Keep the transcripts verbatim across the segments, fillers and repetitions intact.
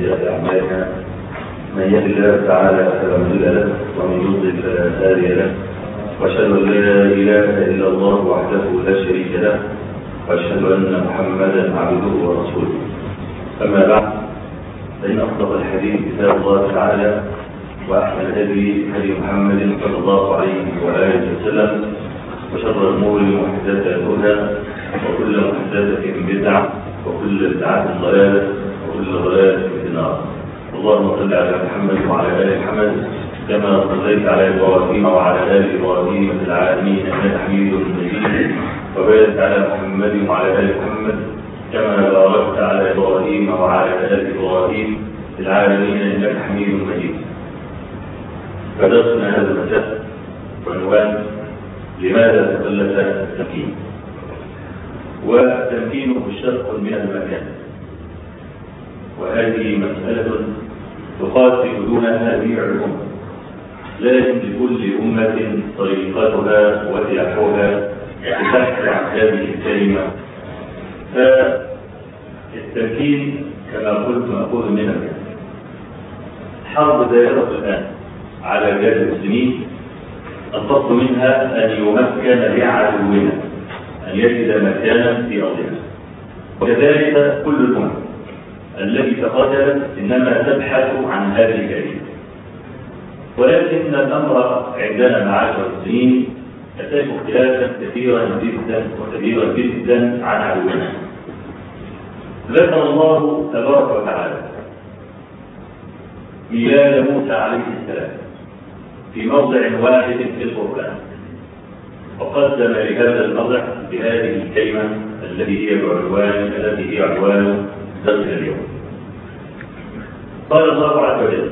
وسيئات أعمالنا من يهد الله تعالى فلا مضل له ومن يضلل فلا هادي له وأشهد أن لا إله إلا الله وحده لا شريك له وأشهد أن محمدا عبده ورسوله. أما بعد فإن أصدق الحديث كتاب الله تعالى وأحسن الهدي هدي محمد صلى الله عليه وآله وسلم وشر الأمور محدثاتها وكل محدثة بدعة وكل بدعة ضلالة وكل ضلالة في النار. اللهم صل على محمد وعلى آل محمد كما صليت على إبراهيم وعلى آل إبراهيم في العالمين إنك حميد مجيد، وبارك على محمد وعلى آل محمد كما باركت على إبراهيم وعلى آل إبراهيم في العالمين إنك حميد مجيد. فدرسنا هذا المساء بعنوان لماذا تخلف التمكين؟ والتمكين مشتق من المكان، وهذه مسألة تقاتل دونها جميع الأمم، لازم لكل أمة طريقتها وسلاحها تبحث عن هذه الكلمة. فالتمكين كما قلت مأخوذ من المكان. حرب دائرة الآن على بلاد المسلمين، القصد منها أن يمكن لعدونا أن يجد مكانا في أرضنا، وكذلك كل الأمم التي تقاتلت إنما تبحث عن هذه الكلمة. ولكن الأمر عندنا معاشر المسلمين يحتاج اختلافا كثيرا جدا وكبيرا جدا عن عدونا. ذكر الله تبارك وتعالى ميلاد موسى عليه السلام في موضع واحد في القرآن، وقدم لهذا الموضع بهذه الكلمة التي هي بعنوان التي هي عنوان درس اليوم. قال الله عز وجل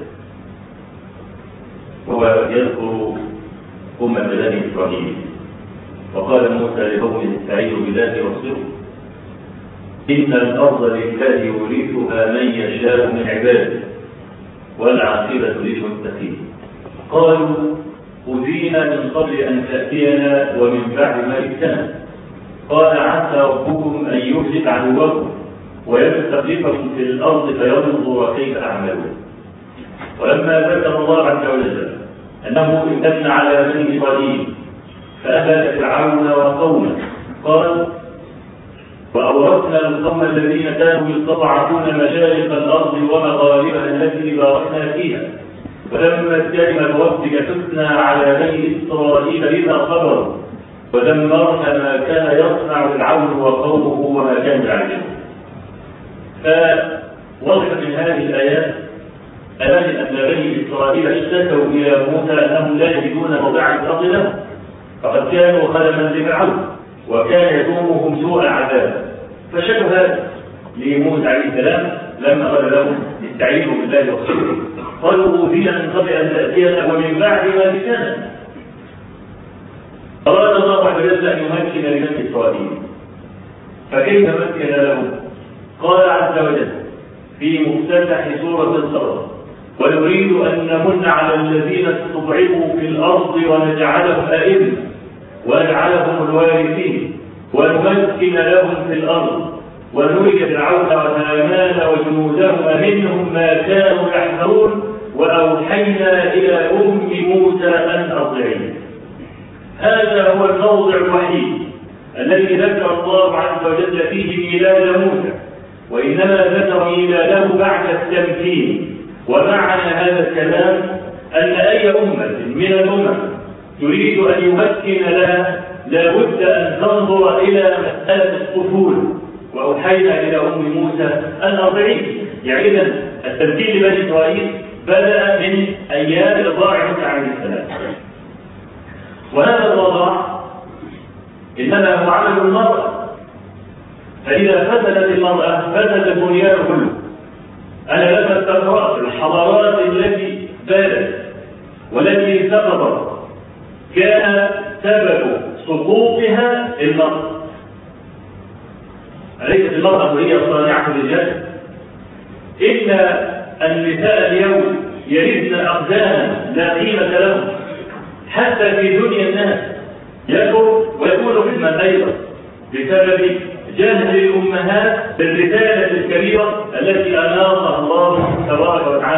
وهو يذكر أمة بني إسرائيل، وقال موسى لقومه استعينوا بالله واصبروا إن الأرض لله يورثها من يشاء من عباده والعاقبة للمتقين. قالوا أوذينا من قبل أن تأتينا ومن بعد ما جئتنا، قال عسى ربكم أن يهلك عدوكم ويستخلفكم في الأرض فينظر كيف أعملون. ولما ذكر الله عز وجل أنه امتن على بني إسرائيل فأهلك فرعون وقومه، قال وأورثنا القوم الذين كانوا يستضعفون مشارق الأرض ومغاربها التي باركنا فيها ولما كلمة ربك تثنى على بني إسرائيل إذا صبروا ودمرنا ما كان يصنع فرعون وقومه وما كان يعملون. فوضح من هذه الآيات أن بني إسرائيل اشتكوا إلى موسى أنهم لا يجدون موضعا في الأرض لهم، فقد كانوا خدما لفرعون وكان يدومهم سوء العذاب، فشكوا هذا لموسى عليه السلام لما قال لهم استعينوا بالله واصبروا. قالوا أوذينا من قبل أن تأتينا ومن بعد ما جئتنا. أراد الله عز وجل أن يمكن لبني إسرائيل، فكيف مكن لهم؟ قال عز وجل في مفتتح سورة الصبر ونريد أن نمن على الذين استضعفوا في الأرض ونجعلهم أئمة ونجعلهم الوارثين ونمكن لهم في الأرض ونري فرعون وهامان وجنودهما منهم ما كانوا يحذرون وأوحينا إلى أم موسى أن أرضعيه. هذا هو الموضع الوحيد الذي ذكر الله عز وجل فيه ميلاد موسى، وإنما ذكر ميلاده بعد التمكين. ومعنى هذا الكلام أن أي أمة من الأمم تريد أن يمكن لها لابد أن تنظر إلى مسألة الطفولة، وأوحينا إلى أم موسى أن أرضعيه. يعني إذن التمكين لبني إسرائيل بدأ من أيام رضاع موسى عليه السلام، وهذا الرضاع إنما هو عمل المرأة، فإذا فسدت المرأة فسد البنيان كله. أنا لم أستقرأ الحضارات التي بادت والتي سقطت كان سبب سقوطها المرأة. أليست المرأة هي صانعة الرجال؟ إن النساء اليوم يرثن أقداما لا قيمة لهم حتى في دنيا الناس، يكبر ويكون فتنة أيضا بسبب جهل الأمهات بالرسالة الكبيرة التي أناطها الله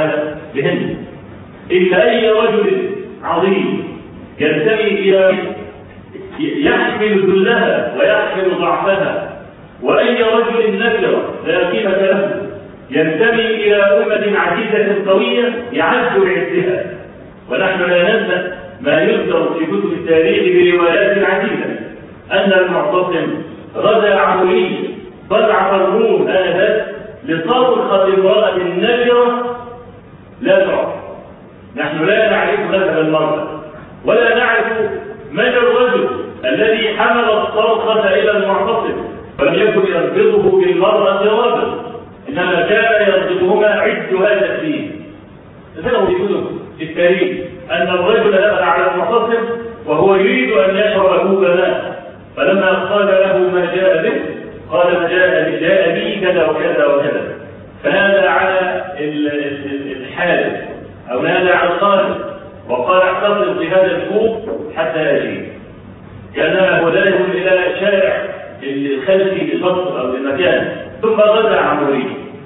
وتعالى بهن. إن أي رجل عظيم ينتمي إلى يحمل ذلها ويحمل ضعفها، وأي رجل نكر لا قيمة له ينتمي إلى أمة عزيزة قوية يعز بعزها. ونحن لا ننسى ما يذكر في كتب التاريخ بروايات عديدة أن المعتصم غزا عمري فضعف الروم آنذاك لصرخة امرأة نكرة لا تعرف. نحن لا نعرف نسب المرأة ولا نعرف من الرجل الذي حمل الصرخة إلى المعتصم، ولم يكن يربطه بالمرأة جوابا، إنما كان يربطهما عد هذا الدين. ذكروا في كتب التاريخ أن الرجل دخل على المعتصم وهو يريد أن يشرب كوب ماء، فلما قال له ما جاء به قال ما جاء جاء بي كذا وكذا وكذا، فنادى على الحارس أو نادى على الخالد وقال احتفظ بهذا الكوب حتى أجيب، كأنما هو ذاهب إلى شارع الخلفي للمصر أو المكان، ثم غزا عمري.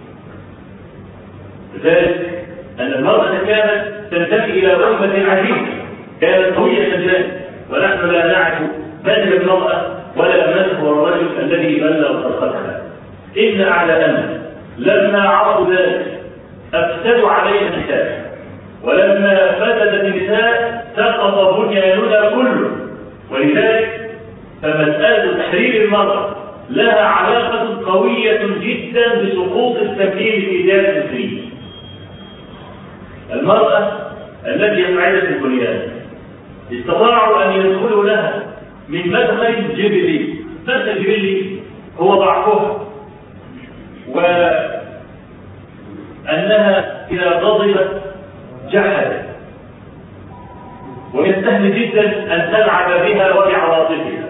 ذلك أن المرأة كانت تنتمي إلى أمة عزيزة كانت قوية جدا، ونحن لا نعرف من هي المرأة ولا من هو الرجل الذي بلغ صرختها. إن أعلامنا لما عرفوا ذلك أفسدوا علينا النساء، ولما فسدت النساء سقط بنياننا كله. ولذلك فمسألة تحرير المرأة لها علاقة قوية جدا بسقوط التمكين في ذات المسلمين. المرأة التي يفعلت البنيان استطاعوا أن يدخلوا لها من مدخل جبلي. مدخل جبلي هو ضعفها، وأنها إذا غضبت جحدت، ومن السهل جدا أن تلعب بها وبعواطفها،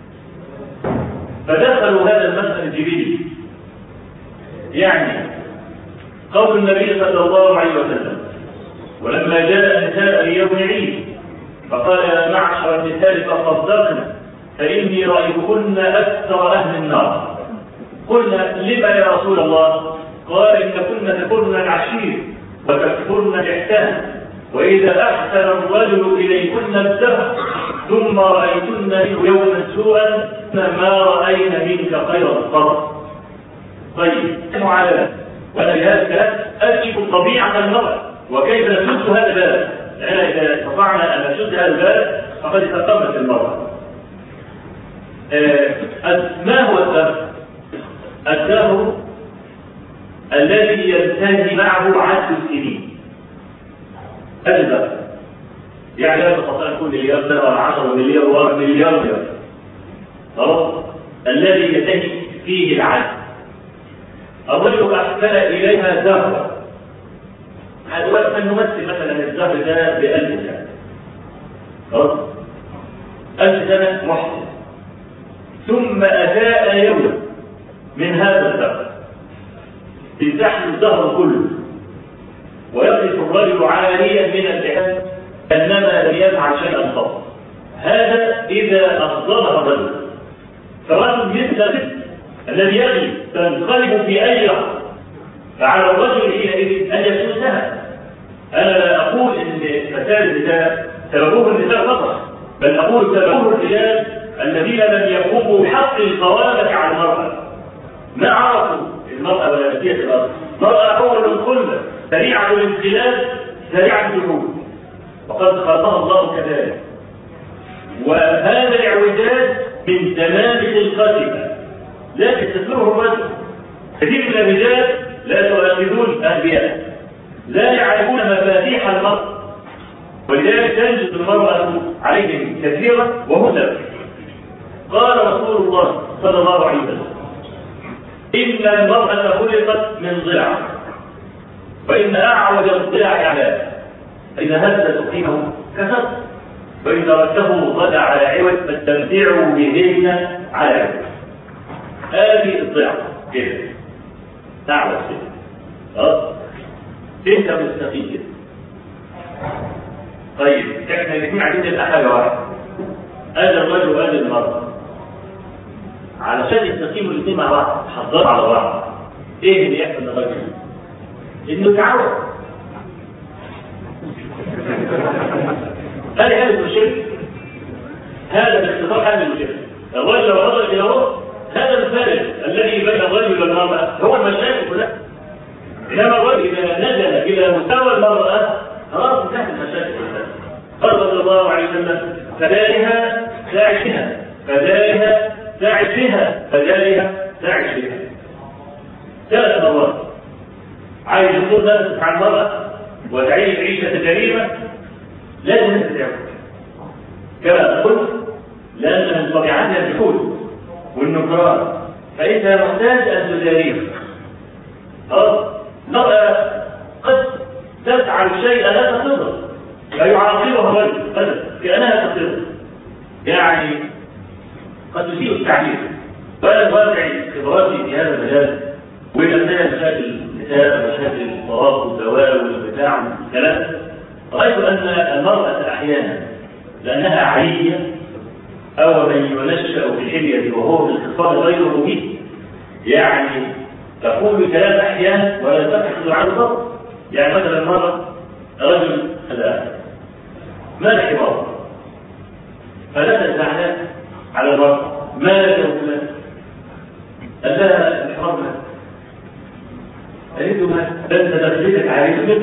فدخلوا هذا المدخل الجبلي. يعني قول النبي صلى الله عليه وسلم ولما جاء النساء ليوم عيد فقال يا معشر النساء تصدقن فإني رأيتكن أكثر أهل النار. قلنا لما يا رسول الله؟ قال إن كن تكرن العشير وتكفرن الإحسان، وإذا أحسن الرجل إليكن الدهر ثم رأيتن يوما سوءا ما رأينا منك خير الصبر. طيب معالجة، وأنا بهذا الكلام أكشف طبيعة المرأة وكيف نسد هذا الباب، لأن إذا استطعنا أن نسد هذا الباب فقد استقامت المرأة. آه ما هو الدهر؟ الدهر الذي ينتهي معه عدد السنين. هذا الدهر يعني لا تستطيع أن تكون مليار سنة ولا عشرة مليار ولا مليار سنة، خلاص؟ الذي ينتهي فيه العدد. الرجل أحسن إليها دهرا، هذا وقت نمثل مثلا الدهر ده بألف سنة، خلاص؟ ألف سنة محسن، ثم أتاء يوم من هذا الدهر يزحل الدهر كله ويقف الرجل عاريا من الإحسان كأنما لم يفعل شيئا قط. هذا إذا أفضلها الرجل، فرجل مثل الذي يغلب تنقلب في أي لحظة، فعلى الرجل حينئذ أن يسوسها. أنا لا أقول إن فساد النساء سببوه النساء فقط، بل أقول سببوه الرجال الذين لم يقوموا بحق القوامة على المرأة، ما عرفوا المرأة ولا نسيت الأرض. المرأة أول الخلة سريعة الانقلاب سريعة الجهود، وقد خلقها الله كذلك. وهذا الاعوجاج من تمام خلقتها لا تستثمره الرجل. كثير من الرجال لا تؤاخذون أنبياء لا يعرفون مفاتيح المرأة، ولذلك تنجد المرأة عليهم كثيرا وهو سبب. قال رسول الله صلى الله عليه وسلم إن المرأة خلقت من ضلع، وإن أعوج الضلع على إن هذا تقيمه كسر، وإن تركه غدا على عوج فاستمتعوا بهن على عوج. هذه الضلع كده تعوج كده، خلاص؟ انت مستقيم كده. طيب احنا الاثنين عايزين نبقى حاجه واحده، هذا الرجل وهذه المرأة، علشان يستقيموا الاثنين مع بعض حضروا على بعض. ايه اللي يحصل للرجل؟ انه يتعود هذه حالة الشرك، هذا باختصار حالة الشرك. الرجل لو نظر إلى هو هذا الفارق الذي بين الرجل والمرأة هو المشاكل كلها. إنما الرجل إذا نزل إلى مستوى المرأة خلاص انتهت المشاكل كلها. قال صلى الله عليه وسلم: فدارها تعش بها، فدارها تعش بها، فدارها تعش بها. ثلاث مرات عايز يقول نفسك عن المرأة وتعيش عيشة كريمة لازم تتعب كما قلت، لأن من طبيعتها الجحود والنكران، فأنت محتاج أن تداريها. المرأة قد تفعل شيئا لا تصدق فيعاقبها الرجل كأنها تصدق، يعني قد تسيء التعبير. وأنا واقع خبراتي في هذا المجال وأثناء مشاكل النساء ومشاكل الطلاق والزواج والبتاع والكلام، رأيت أن المرأة أحيانا لأنها عالية أو من ينشأ في الحلية وهو في الخصال غير مبين، يعني تقول كلام أحيانا ولا تحصل عن الضبط. يعني مثلا مرة رجل الآن مالك حمار فلا تزعلان على المرأة مالك يا فلان، قال لها الحمار مالك، قالت له مالك ده انت دخلتك عليه بنت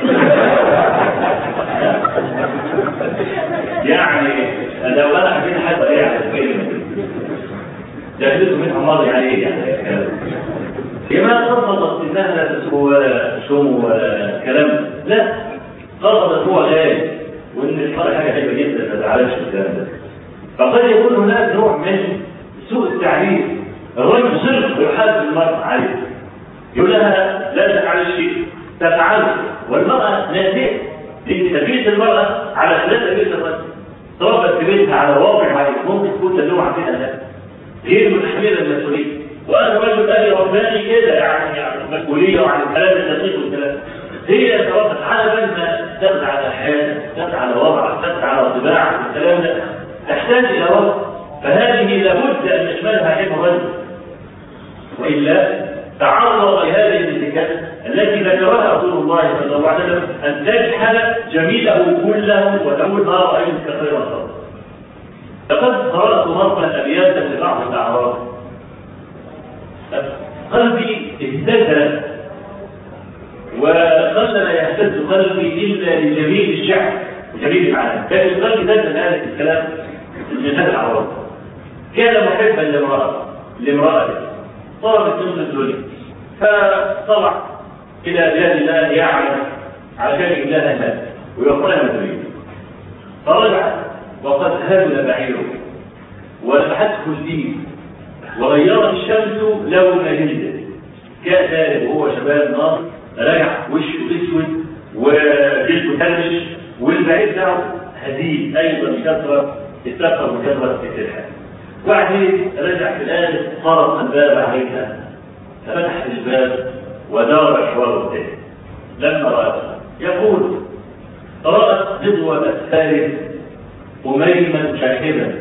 يعني لو انا حكيت حد ايه على الكلمه دخلته من حمار عليه يعني هي ما قصدت انها لا تسوء ولا شوم ولا كلام، لا قصدت هو غالي وان الحمار حاجه حلوه جدا ما تزعلش الكلام ده. فقد يكون هناك نوع من سوء التعبير، الرجل صرف ويحاسب المرأة عليه يقول لها لا تفعل الشيء تفعله، والمرأة ناسية لأن تربية المرأة على خلاف تربية الرجل. تربت في بيتها على واقع معين ممكن تكون تنوع فيها لا غير متحملة المسؤولية، وأنا رجل أبي رباني كده يعني يعني مسؤولية وعن الكلام الدقيق والكلام. هي تربت على بال ما تاخد على حياتها، تاخد على وضعها، تاخد على طباعها والكلام ده، تحتاج إلى وقت. فهذه لابد أن يشملها علم الرجل، وإلا تعرض لهذه الانتكاسة التي ذكرها رسول الله صلى الله عليه وسلم أن تجحل جميله كله وتقول ما رأيت كخير الصبر. لقد قرأت مرة أبياتا لبعض الأعراب قلبي اهتز وقل لا يهتز قلبي إلا لجميل الشعر وجميل المعاني. كان قلبي اهتز هذا الكلام من هذا الأعراب. كان محبا لامرأة لامرأة طلبت من الدنيا فطلع إلى بلاد الله يعمل على شان الله هذا ويقرأ ما تريد، فرجع وقد هبل بعيره ولمحته الدين وغيرت الشمس لون جلده، كان ذلك وهو شباب ناصر رجع وشه اسود وجلده هرش والبعير بتاعه هديد ايضا كثره استكثر من كثره التلحان. وبعدين رجع في الآن طرق الباب عليها ففتح الباب ودار الحوار الثاني. لما رأتها يقول رأت نضوة أسفار أميما شاكبا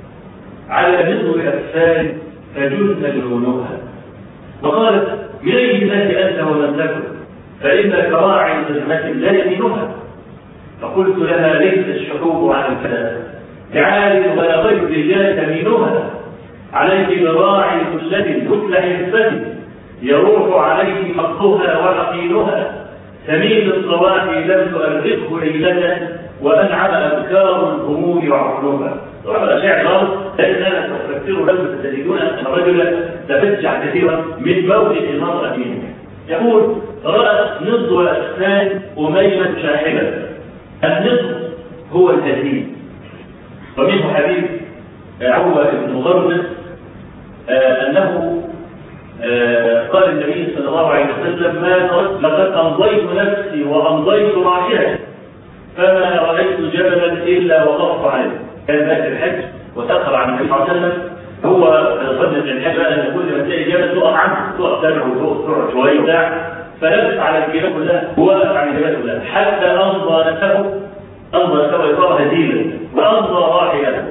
على نضوة أسفار فجن جنونها، وقالت إليه ذات أنت ومن تكن فإنك راعي نزمة لا يمينها. فقلت لها ليس الشحوب عن الكلام تعالي ولا غير الرجال تمينها، عليك براعي كلة كتل حفتي يروح عليه مقضها وعقيلها، ثمين الصواحي لم تؤرقه ليلة وأنعم أذكار الهموم وعقلها. طبعا شعر غلط لأن أنا تفكروا لما تجدون أن الرجل تفجع كثيرا من موت المرأة منه. يقول رأت نضو أسنان أميمة شاحبة. النضو هو الهزيم، ومنه حديث عروة بن غرب آه أنه آه قال النبي صلى الله عليه وسلم ما لقد أمضيت نفسي وأمضيت راحلتي فما رأيت جبلا إلا وقفت عليه. كان ذاك الحج وسخر عن النبي صلى الله عليه وسلم هو ظن الحج أن كل ما تلاقي جبل تقف عنه تقف تدعو وتقف شوية وبتاع، فلبس على الجبال كلها ووقف على الجبال كلها حتى أمضى نفسه أمضى نفسه يصاب هزيلا وأمضى راحلته.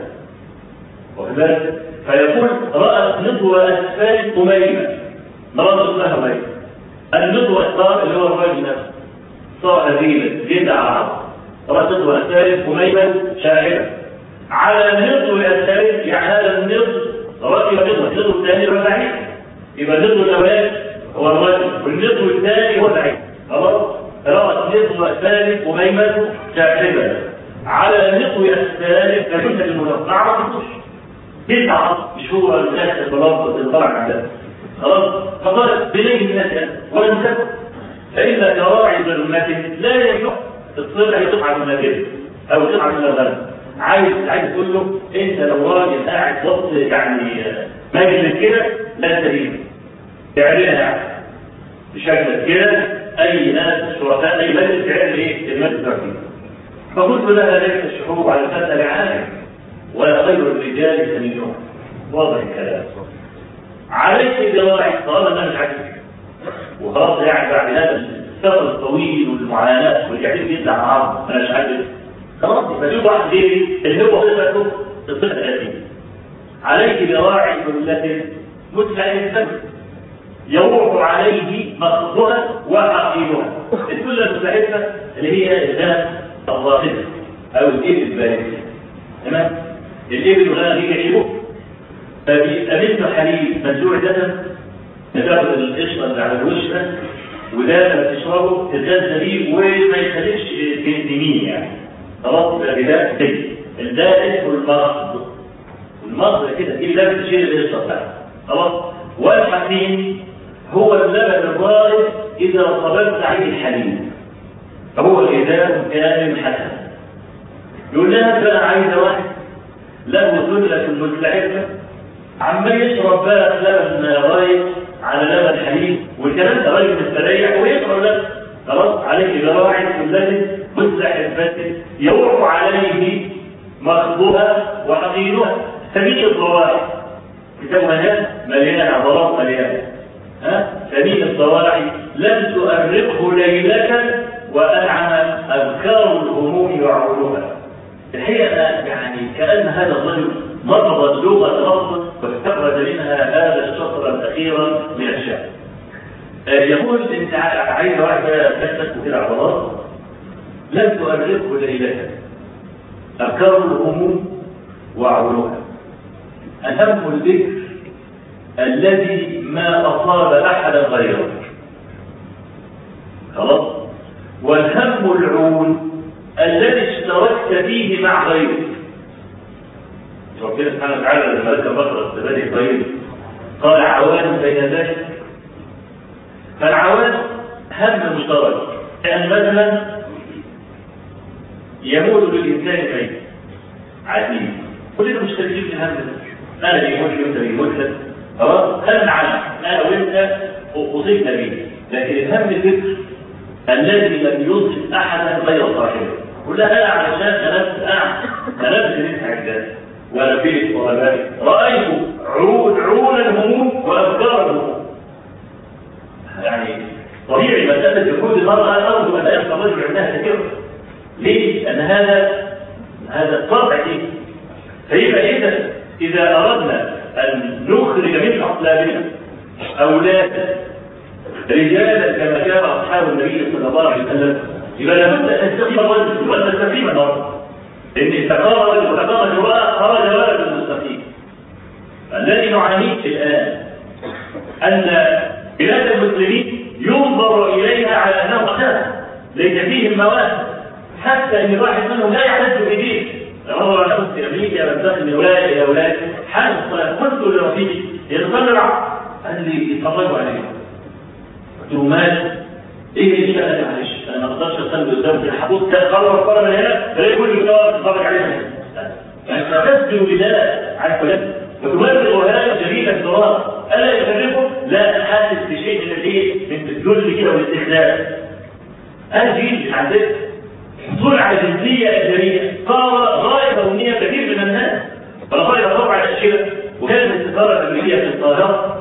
وكذلك فيقول رأت نضوة أسفار أميمة، مرض اسمها أميمة. النضوة الصار اللي هو الرجل نفسه صار هزيلا جدا عرض رصد والثالث مميمن شاهدا على النصف الثالث، يعني هذا النصف ركب نصف، النصف الثاني هو بعيد، يبقى النصف الاولاني هو الرجل والنصف الثاني هو بعيد. خلاص رأت النصف الثالث مميمن شاهدا على النصف الثالث فكنت المنافق ما عرفتوش تسعه شهور الناس البلاط الفرع عندها. خلاص فقالت بليه الناس ولم تكن فإلا كراعي ظلمته لا يجوع الصلة هي قطعة من الجبل أو قطعة من الغنم. عايز عايز تقول له أنت لو راجل قاعد ضبط يعني مجلس كده لا تريد تعملها يعني بشكل كده أي ناس شركاء أي مجلس تعمل إيه المجلس التركيب. فقلت لها ليس الشحوب على الفتى لعالم ولا خير الرجال سمينهم. واضح الكلام عليك بواعي طالما انا مش عاجبك وخلاص يعني بعد هذا السفر الطويل والمعاناه والتعليم بيطلع مع بعض انا مش عاجبك خلاص يبقى في واحد غيري اللي هو صفته الصفه الاساسيه. عليك بواعي كلة متلائمه يروح عليه مقصودها وحقيقها. الكلة المتلائمه اللي هي الغنم الظاهره او الابل البارده. تمام؟ الابل والغنم هي يعيبه فبيقابلته حليب منزوع دسم تاخد القشطه اللي على الوش ده وده لما تشربه تتغذى بيه وما يخليش بنزيمين يعني. خلاص يبقى ده كده ده اسمه المرض. المرض كده دي لازم تشيل القشطه بتاعته. خلاص والحسين هو اللبن الضارب اذا صببت عليه الحليب فهو الغذاء كامل حسن. يقول لها فانا عايزه واحد له ثلة المتلعبه عمال يشرب بقى لبن رايق على لبن حليب والكلام ده راجل مستريح ويشرب لبن. خلاص عليك براعي كلته مسلح الفتن يروح عليه مخضوها وحقيرها ثمين الضواحي. كتاب هنا مليان عضلات مليانه ها ثمين الضواحي لم تؤرقه ليله وانعم اذكار الهموم وعروها. الحقيقه يعني كان هذا الرجل نبض اللغه لفظا واستخرج منها هذا الشطر الاخير من الشعر. يقول انت عايز واحده تثبت كده عضلات لم تؤرقه ليله اذكار الهموم وعروها. اهم الذكر الذي ما اصاب احدا غيره. خلاص والهم العون الذي اشتركت فيه مع غيرك. ربنا سبحانه وتعالى لما ذكر بقرة الزبادي الطيب قال عوان بين ذلك. فالعوان هم مشترك يعني مثلا يمول بالإنسان بعيد عزيز كلنا مشتركين في الهم ده. أنا بيموت لي وأنت بيموت لك خلاص هم عنه أنا وأنت أصيبنا به. لكن الهم الفكر الذي لم يصب أحدا غير صاحبه. كلها أنا علشان أنفس أعمى أنفس نفس عجزات ونبيت وغبائي رأيت عود عون الهموم وأفكار الهموم. يعني طبيعي مسألة جهود المرأة أرجو أن لا يبقى الرجل عندها كثير. ليه؟ لأن هذا هذا الطبع دي. فيبقى إذا إذا أردنا أن نخرج من أطلابنا أولادا رجالا كما كان أصحاب النبي صلى الله عليه وسلم يبقى لابد أن تستقيم الرجل وأن تستقيم المرأة. إن استقام الرجل وتقام الجواء خرج ولد المستقيم. الذي نعانيه الآن أن بلاد المسلمين ينظر إليها على أنه أخاف ليس فيهم مواهب حتى أن الواحد منهم لا يعتز بدينه. مرة أنا كنت في أمريكا بنتقل من ولاية إلى ولاية حال الصلاة قلت لرفيقي يتطلع قال لي يتفرجوا عليه. قلت له مال ايه اللي بقى ده معلش انا ما اقدرش اصلي قدام في الحدود كان قرر قرر من هنا تلاقي كل الناس تتفرج عليها يعني تسجل بلا عارف ولا وتمرر هذا جميل الدراسه الا يخرجه لا حاسس بشيء من الايه من الذل كده والاستخدام. انا جيل عندك حصول على جنسيه اجنبيه صار غايه كونيه كثير من الناس فلقد رفع الاشياء وكانت السفاره الامريكيه في القاهره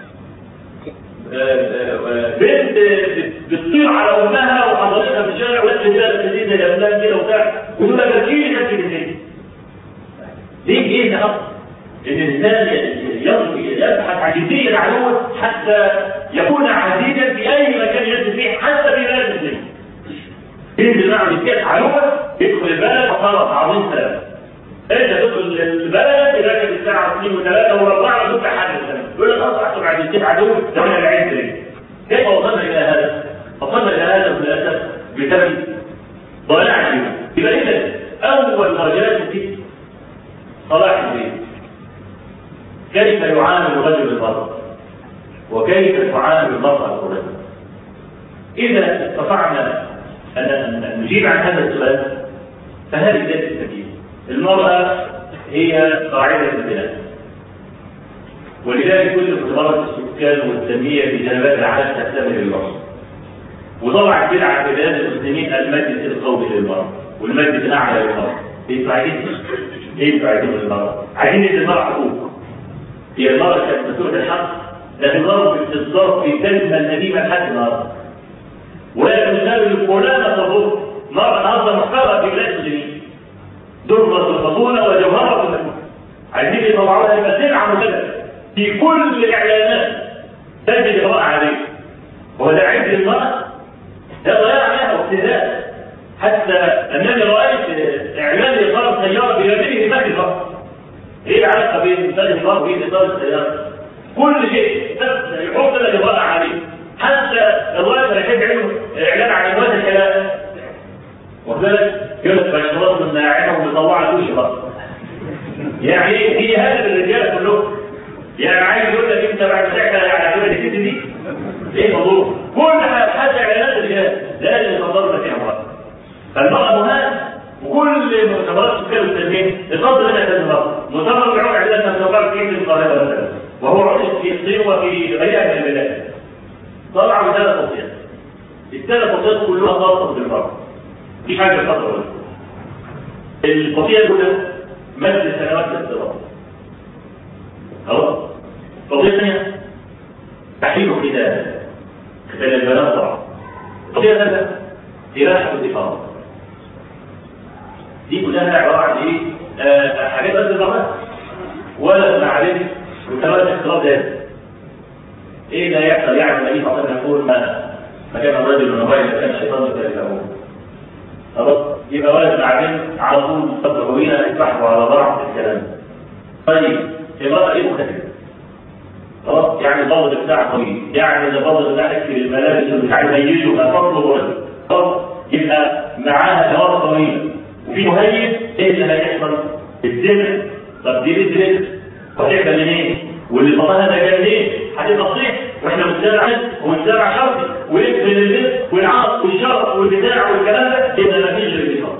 بنت بتطير على امها وحضرتها في الشارع ولاد جديده يا فلان كده وبتاع وتقول لها بكيني خدت جديد. ليه ايه ده اصلا؟ ان الانسان يبحث عن جديه العدو حتى يكون عزيزا في اي مكان يجد فيه حتى في بلاد المسلمين. ينزل معه جديه عدوه يدخل البلد خلاص عظيم سلام. انت تدخل البلد تلاقي الساعه اثنين وثلاثة واربعة وتفتح حد السلام يقول لك خلاص احسب بعد السبع عدو ده انا العين ليه؟ كيف وصلنا الى هذا؟ وصلنا الى هذا للاسف بسبب ضياع الدين. يبقى اذا اول درجات في صلاح الدين كيف يعامل الرجل المرأة وكيف تعامل المرأة الرجل. إذا استطعنا أن نجيب عن هذا السؤال فهذه ذات السبيل. المرأة هي قاعدة البلاد، ولذلك كل اختبارات السكان والتنمية في جنبات العالم تهتم بالمرأة. وطبعا بدعة في بلاد المسلمين المجلس القومي للمرأة والمجلس الأعلى للمرأة. ايه فائدتها؟ ايه فائدتها للمرأة؟ عايزين ندي المرأة حقوق. هي المرأة كانت مسؤولة الحق لكن ضرب التصدار في كلمة القديمة لحد النهارده. ولا تساوي فلانة تضر مرأة النهارده محترمة في بلاد المسلمين. درة الفضولة وجوهرة المكون. عايزين يطلعوها يبقى سلعة مسلسلة في كل الإعلانات تجد المرأة عليه. هو ده عيب للمرأة؟ ده ضياع عليها واستهلاك. حتى أنني رأيت إعلان إطار سيارة بيمينه مثل المرأة. ايه العلاقه بين مثال المرأة وبين اطار السياره؟ كل شيء يحط لك المرأة عليه. حتى الوقت اللي كان عنده اعلان عن الوقت الكلام وذلك يقول لك بشرات الناعمه ومطلعه دوش بقى. يعني هي هذا الرجال كلهم يعني عايز يقول لك انت بعد ساعتها يعني هتقول لك دي ايه الموضوع؟ كل حاجه اعلانات الرجال لازم يفضلوا فيها امرأة. فالمرأة مهمة وكل مؤتمرات السكان والتنميه الفضل منها كذا مره. مؤتمر العمر عندنا مؤتمر في القاهره مثلا وهو عقد في الصين وفي غيرها من البلاد. طلعوا ثلاث توصيات. الثلاث توصيات كلها خاصه بالمرأة. مفيش حاجه خاصه بالمرأة. القضيه الاولى مد سنوات الاضطراب. خلاص؟ القضيه الثانيه تحريم الختان. ختان البنات طبعا. القضيه الثالثه إراحة الدفاع. دي كلها عباره عن ايه؟ آه حاجات بس الضغط ولا معرفه وكمان اختلاط ذاتي. ايه اللي هيحصل يعني لما يجي مثلا يقول ما ما كان الرجل من غير كان الشيطان يتكلم. خلاص يبقى ولد بعدين على طول فتره طويله يتبحثوا على بعض الكلام. طيب المرأة ايه مختلفه؟ خلاص يعني الضغط بتاعها طويل، يعني الضغط بتاعها يكفي الملابس اللي عايز يميزه فضل ولد. خلاص يبقى معاها ثواب طويل وفي مهيئ. ايه اللي هيحصل؟ الدم طب دي الدم وهتعمل منين؟ واللي طلعها ده جاي ليه؟ هتبقى صحيح واحنا متابع ومتابع شرطي ويقفل البيت والعصر والشرط والبتاع والكلام ده يبقى ما فيش غير الشرط.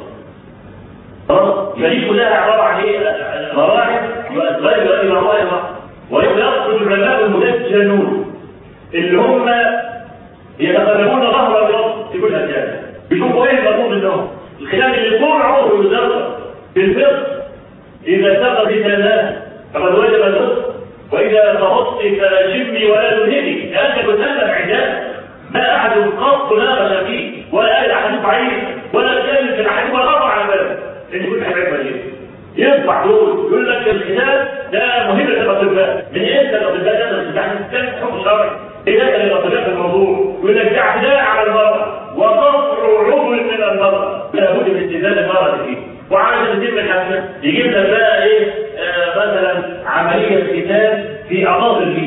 خلاص يبقى دي كلها عباره عن ايه؟ مراحل غير غير مراحل ويخرج العلماء المتجنون اللي هم يتقربون ظهر الرب في كل اجيال يشوفوا ايه المطلوب منهم. الخلاف اللي طول عمره يدرس بالفقه اذا سقط الثلاثه فقد وجب الفقه واذا ضبطت فجبني ولا تنهني انت كنت انت عداد ما احد قط ناقش فيه ولا قال احد عين ولا كلمه في احد ولا قطع على بالك ان كنت حبيب مليء يطلع دول يقول لك الخلاف ده مهم للاطباء. من امتى الاطباء ده بتستعمل كان حكم شرعي؟ ايه ده الاطباء في الموضوع؟ يقول لك ده اعتداء على المراه وقطع عضو من المرأة لابد من استدلال المرأة فيه. وعايز يتم الحمل يجيب لك بقى ايه آه مثلا عملية قتال في اعضاء الجيب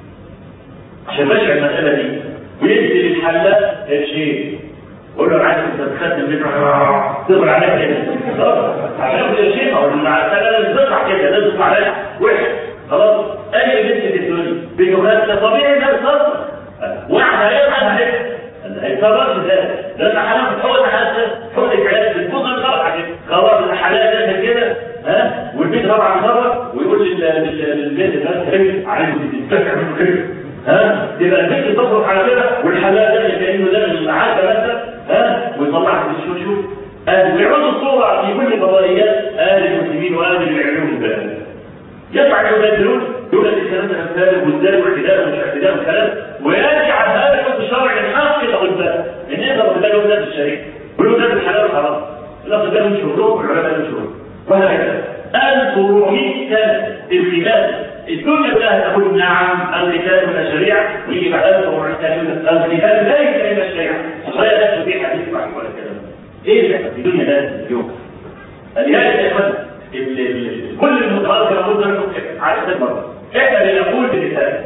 عشان ماشي المسألة دي ويدي للحلاق الشيء يقول له انا عايز انت تخدم منه تضرب عليك كده عشان كده شيء او مع السلامة تطلع كده لازم تطلع عليها وحش. خلاص اي بنت في الدنيا بيجوهات طبيعي ده بالظبط واحدة ايه واحدة ايه هيتصرف ازاي؟ لان حالات تحول حالات تحول العلاج بالفوق الغرق خلاص الحالات ده كده ها والبيت طبعا خرج ويقول للبيت ده عايز تدفع منه كده ها يبقى البيت تصرف على كده والحالات ده كانه ده مش معاك مثلا ها ويطلعك من الشوشو ويعود الصوره في كل الفضائيات اهل المسلمين واهل العلوم البلد يطلع يبدلون يقول لك الكلام ده فارغ والدال واعتداء ومش اعتداء والكلام ويرجع هذا الحكم الشرعي للحق الاطباء ان يقدر الاطباء لهم نفس الشريك ولهم نفس الحلال والحرام. الاطباء لهم شغلهم والعلماء لهم شغلهم وهكذا. ألف وأربعمائة سنه الخلاف الدنيا كلها تقول نعم القتال من الشريعه ويجي بعد ألف وأربعمائة سنه القتال ليس من الشريعه. الصحيح لا تبيح حديث معك ولا كلام. ايه اللي في الدنيا ده اليوم؟ الياس يا اخوان كل المتوازن يقول ده عايز المره احنا اللي نقول بلسان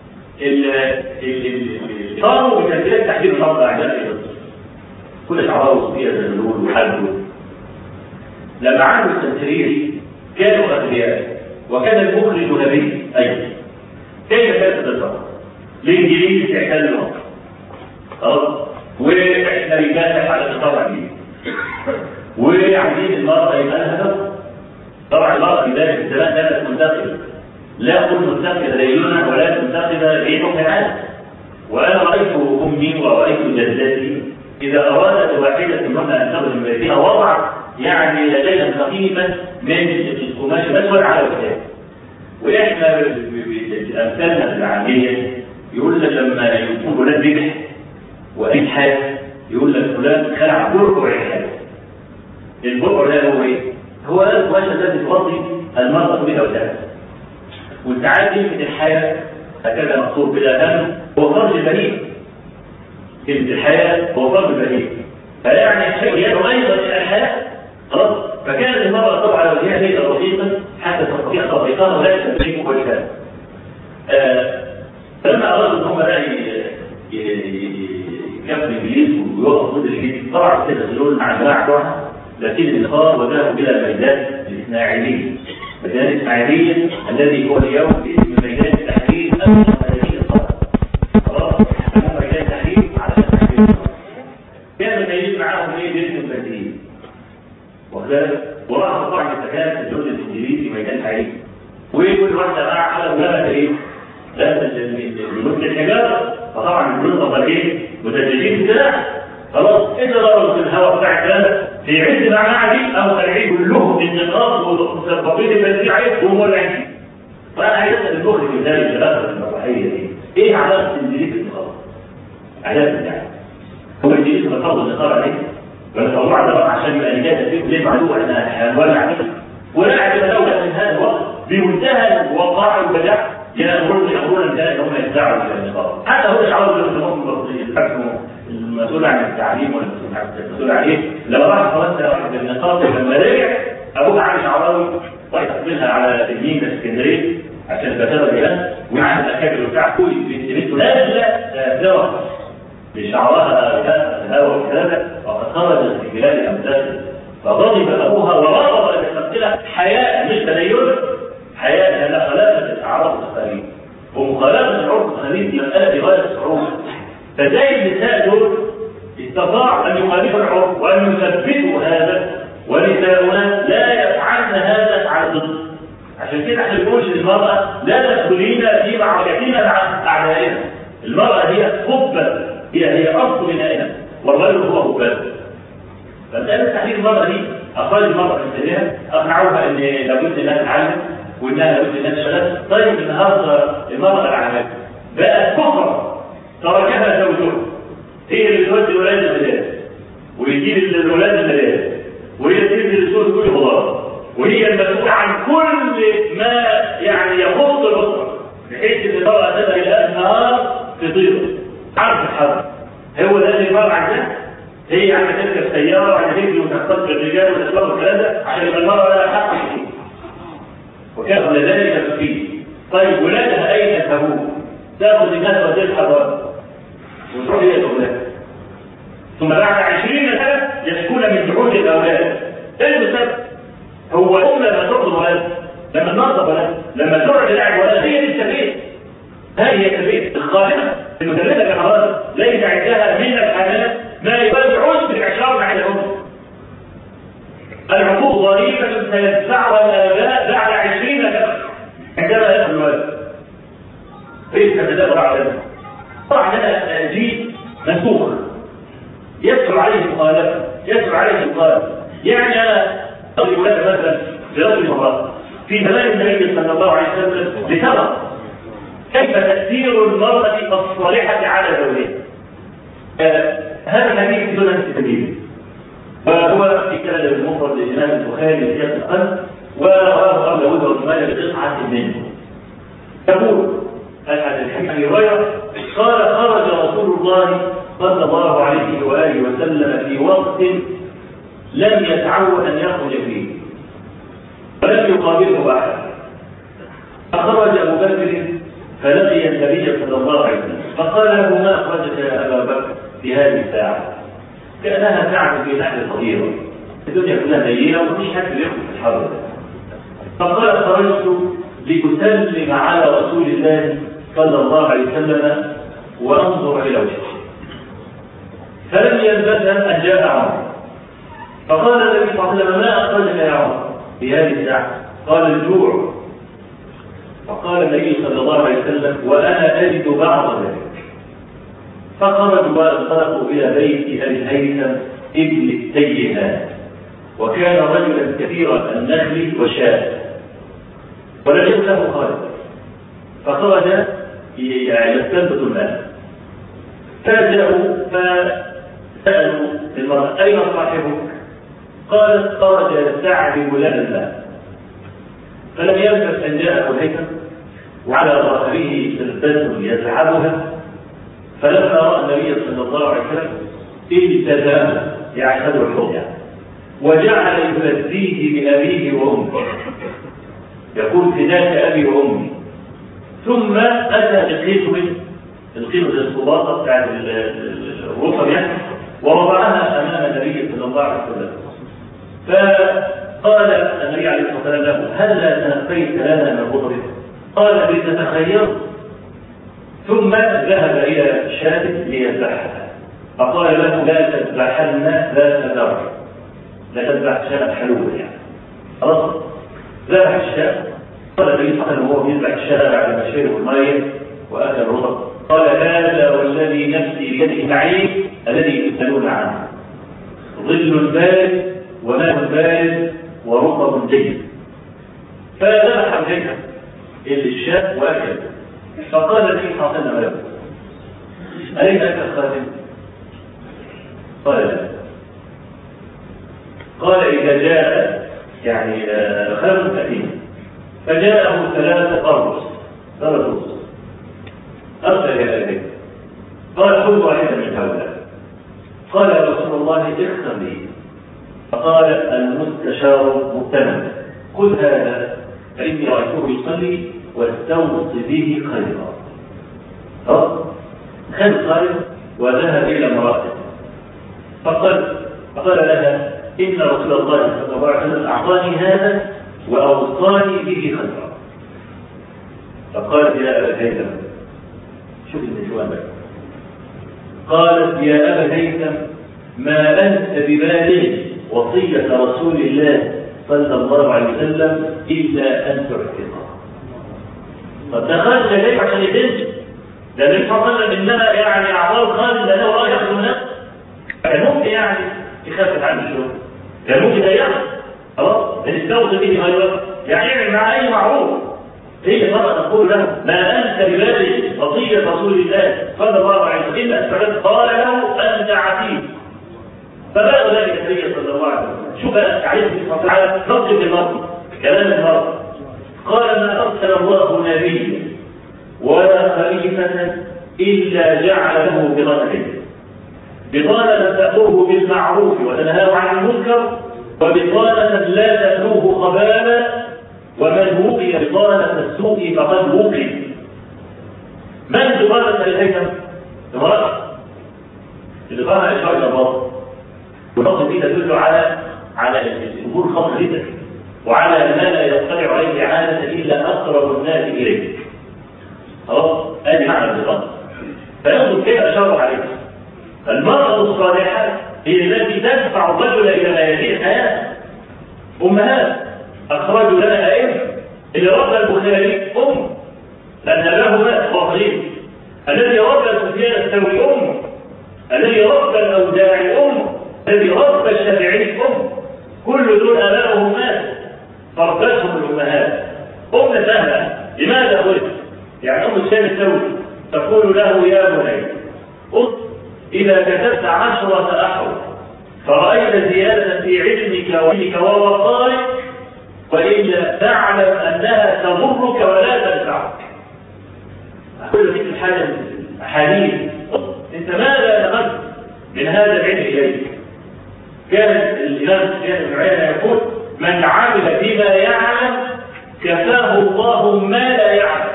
اللي صاروا بتنزيل تحديد النظر اعداد كل شعراء وصفيه زي ما بنقول وحلو لما عملوا التنسيريه كانوا اغنياء وكان المخرج نبي ايضا كيف كانت النظر؟ الانجليز احتلوا مصر خلاص واحنا بنبحث على النظام الانجليزي وعايزين المرأة يبقى لها نظر. طبعا المرأة في ذلك الزمان كانت منتقبة لا أقول منتقبة ليلنا ولا منتقبة لحكم العالم. وأنا رأيت أمي ورأيت جدتي إذا أرادت واحدة منها أن تخرج من بيتها وضعت يعني لدينا خفيفا من القماش الأسود على وجهها. وإحنا أمثالنا في العامية يقول لك لما يكون ولاد ذبح وأي حاجة يقول لك فلان خلع برقع الحاجة. البرقع ده هو ايه؟ هو القماش الذي تغطي المرأة بها وجهها. والساعات كلمة الحياة هكذا مقصود بلا هم هو فرج البهيم. كلمة الحياة هو فرج البهيم. فيعني الشيء يدعو أيضا إلى الحياة خلاص. فكانت المرأة طبعا على وجهها ليس رقيقا حتى تستطيع تطبيقها ولا تستطيع وجهها. فلما أرادوا أن هم لا يكفوا الإنجليز ويوقفوا ضد الإنجليز طبعا كده يقولون مع الجماعة لكن الإنصار وذهبوا إلى الميدان الإسماعيلية. الميدان الإسماعيلية الذي هو اليوم باسم ميدان التحرير أمام مدينة الصدر. خلاص أمام ميدان التحرير على التحرير. كان الميدان معاهم إيه باسم الفاتحين. وكذلك وراء طبعا التكاليف الجهد الإنجليزي في ميدان التحرير. وكل واحدة مع على ولادة إيه؟ لابس المثل الحجارة. فطبعا الجنود طبعاً مدججين السلاح. خلاص إذا ضربوا في الهواء بتاع الثلاثة في عز معمعة دي أو خارجين كلهم النقاط ومسبقين البنزين عليهم ومولعين. فأنا عايز أسأل المخرج من ذلك الثلاثة المسرحية دي إيه علاقة الإنجليز بالنقاط؟ علاقة يعني هو الإنجليز بيفرضوا النقاط عليه ولا طلعوا ده عشان يبقى نجاة فيه ليه معلومة إحنا هنولع عليه ولا دولة من هذا الوقت بمنتهى الوقاع والبداع يأمرون يأمرون الناس هم يدعوا إلى النقاط. حتى هو يشعروا بالنظام البسيط الحكم المسؤول عن التعليم والمسؤول عليه لو راح فرنسا واحد النقاط لما رجع ابوه عامل شعراوي طيب منها على اليمين الاسكندريه عشان بشرب بها ومع الاكابر بتاع كل بنته نازله زرع بشعرها الهواء وكذا وقد خرجت في بلاد الامثال فغضب ابوها ورغب ان تقتلها حياء مش تدين حياء لانها خلافه الاعراض الخليج ومخالفه العرف الخليج دي مساله بغايه الصعوبه. فزي النساء دول استطاعوا ان يخالفوا العرف وان يثبتوا هذا ونساؤنا لا يفعلن هذا على ضد. عشان كده احنا بنقول للمراه لا تدخلين في معركتنا مع اعدائنا. المراه هي قبه هي هي اصل بنائنا والرجل هو قبه. فمساله تحرير المراه دي اخرج المراه من سرها اقنعوها ان لابد انها تتعلم وانها لابد انها تشتغل. طيب النهارده المراه العامه بقت كفر تركها زوجها هي اللي بتودي الولاد المدارس ويجيب الولاد المدارس وهي تنزل السوق كل خضار وهي المسؤولة عن كل ما يعني يخص الأسرة بحيث ان المرأة تذهب إلى النهار تطير عارف الحرب هو ده اللي المرأة عندها هي عم تركب سيارة وعم تجري وتختلط بالرجال والأسواق والكلام ده عشان يبقى المرأة لها حق فيه وكان قبل ذلك فيه. طيب ولادها أين يذهبون؟ تاخذ الناس وزير الحضارة وتروح هي الأولاد ثم بعد عشرين سنة يشكون من جهود الأولاد. ايه السبب؟ هو الأم لما ترضى ولد لما تنظف ولد لما ترعى اللاعب ولد هي دي السبيل هذه هي السبيل الخالقة المدرسة كحضارة ليس عندها من الحالات ما يبالغ عشر العشرة مع الأم. العقوق ضريبة سيدفعها الآباء بعد عشرين سنة عندما يدخل الولد. ايه السبب بعد ذلك؟ طبعا هذا جيل منسوخ يسر عليه المخالفه يسر عليه المخالفه. يعني انا اقول لك مثلا في رجل المراه في زمان النبي صلى الله عليه وسلم لترى كيف تاثير المراه الصالحه على زوجها. آه هذا الحديث في سنن الترمذي وهو في كلام المفرد للامام البخاري في سياق القلب ورواه ابو داود وابن ماجه بقطعه منه. يقول الحديث عن هريره قال خرج رسول الله صلى الله عليه واله وسلم في وقت لم يتعود أن يخرج فيه ولم يقابله أحد. فخرج أبو بكر فلقي النبي صلى الله عليه وسلم فقال له: ما أخرجك يا أبا بكر في هذه الساعة؟ كأنها ساعة في نحل صغيرة، الدنيا كلها ليلة ومفيش حد يخرج في الحر. فقال: خرجت لأسلم على رسول الله صلى الله عليه وسلم وأنظر إلى وجهه. فلم يلبث أن جاء عمر فقال النبي صلى الله عليه وسلم: ما أخرجك يا عمر في هذه الساعة؟ قال: الجوع. فقال النبي صلى الله عليه وسلم: وأنا أجد بعض ذلك. فخرجوا وانطلقوا إلى بيت أبي الهيثم ابن التيهان، وكان رجلا كثير النخل والشاة ولم يكن له خالد. فخرج يستنبط الماء فجاءوا فسألوا المرأة: أين صاحبك؟ قالت: خرج يستعذب لنا الماء. فلم يلبث أن جاء أبو الهيثم وعلى ظهره سلسلة يسحبها، فلما رأى النبي صلى الله عليه وسلم التزم يعني خذوا الحوض يعني وجعل يفديه بأبيه وأمه، يقول: فداك أبي وأمي. ثم أتى بقيمة القيمة الصباطة بتاعت الرطب يعني ووضعها أمام النبي صلى الله عليه وسلم. فقال النبي عليه الصلاة والسلام له: هل لا تنقيت لنا من الرطب؟ قال: لتتخير. ثم ذهب إلى الشاة ليذبحها فقال له: لا تذبحن ذات ذر، لا تذبح شاة حلوة يعني. خلاص ذبح الشاة. قال النبي صلى الله عليه وسلم وهو يذبح الشاة بعد ما شرب المية وأكل الرطب: قال: هذا والذي نفسي بيده بعيد الذي تسألون عنه، ظل بارد وماء بارد ورطب جيد. فذبح الهيثم الشاة وأكل. فقال النبي صلى الله عليه وسلم له: أليس لك خادم؟ قال: لا. قال: إذا جاء يعني خادم أثيم فجاءه ثلاثة أرز ثلاثة أرز أرسل إلى أبيه قال: خذ واحدا من هؤلاء. قال: يا رسول الله اختر لي. فقال المستشار مؤتمن: خذ هذا فإني رأيته يصلي واستوص به خيرا. خذ خير وذهب إلى امرأته فقال فقال لها: إن رسول الله صلى الله عليه وسلم أعطاني هذا وأوصاني به خيرا. فقالت: يا أبا الهيثم، شوف النجوان بقى، قالت: يا أبا الهيثم، ما أنت ببالغ وصية رسول الله صلى الله عليه وسلم إلا أن تعتقه. طب ده خالد جاي عشان يتنجي، ده النبي صلى الله عليه وسلم إنما يعني أعطاه خالد لأنه رأى يأخذ الناس، كان ممكن يعني يخفف عنه الشغل، كان ممكن يضيعه خلاص نستوصي به غيره يعني مع أي معروف. هي مرة تقول له: ما أنت ببالغ وصية رسول الله صلى الله عليه وسلم إلا قال له: أنت عتيق. فبلغ ذلك النبي صلى الله عليه وسلم. شوف عليه الصلاة والسلام نصب المرء كلام المرء. قال: ما أرسل الله نبيا ولا خليفة إلا جعل له بطانتين، بطانة تأمره بالمعروف وتنهاه عن المنكر، وبطانة لا تألوه خبالا، ومن وقي بطانة السوء فقد وقي. من بطانة الهيثم؟ امرأة البطانة إشارة إلى الباطل، والباطل دي تدل على على الأمور خاصة جدا وعلى ما لا يطلع عليه عادة إلا أقرب الناس إليه. خلاص ادي معنى البطانة. فينظر كيف أشار عليه. المرأة الصالحة هي التي تدفع الرجل إلى ما يليه الحياة. أمهات أخرجوا لنا أئمة، اللي ربى البخاري أم لأن له مات فاضلين، الذي ربى سفيان الثوري أم، الذي ربى الأوزاعي أم، الذي ربى الشافعي أم، كل دول آبائهم مات فربتهم الأمهات. أم سهلة. لماذا قلت؟ يعني أم سفيان الثوري تقول له: يا بني إذا كتبت عشرة أحرف فرأيت زيادة في علمك وعلمك ووقارك وإلا تعلم أنها تضرك ولا تنفعك. كل ذلك الحاجة حديث. أنت ماذا نقص من هذا العلم إليك؟ كان الإمام سفيان بن عيينة يقول: من عمل بما يعلم كفاه الله ما لا يعلم.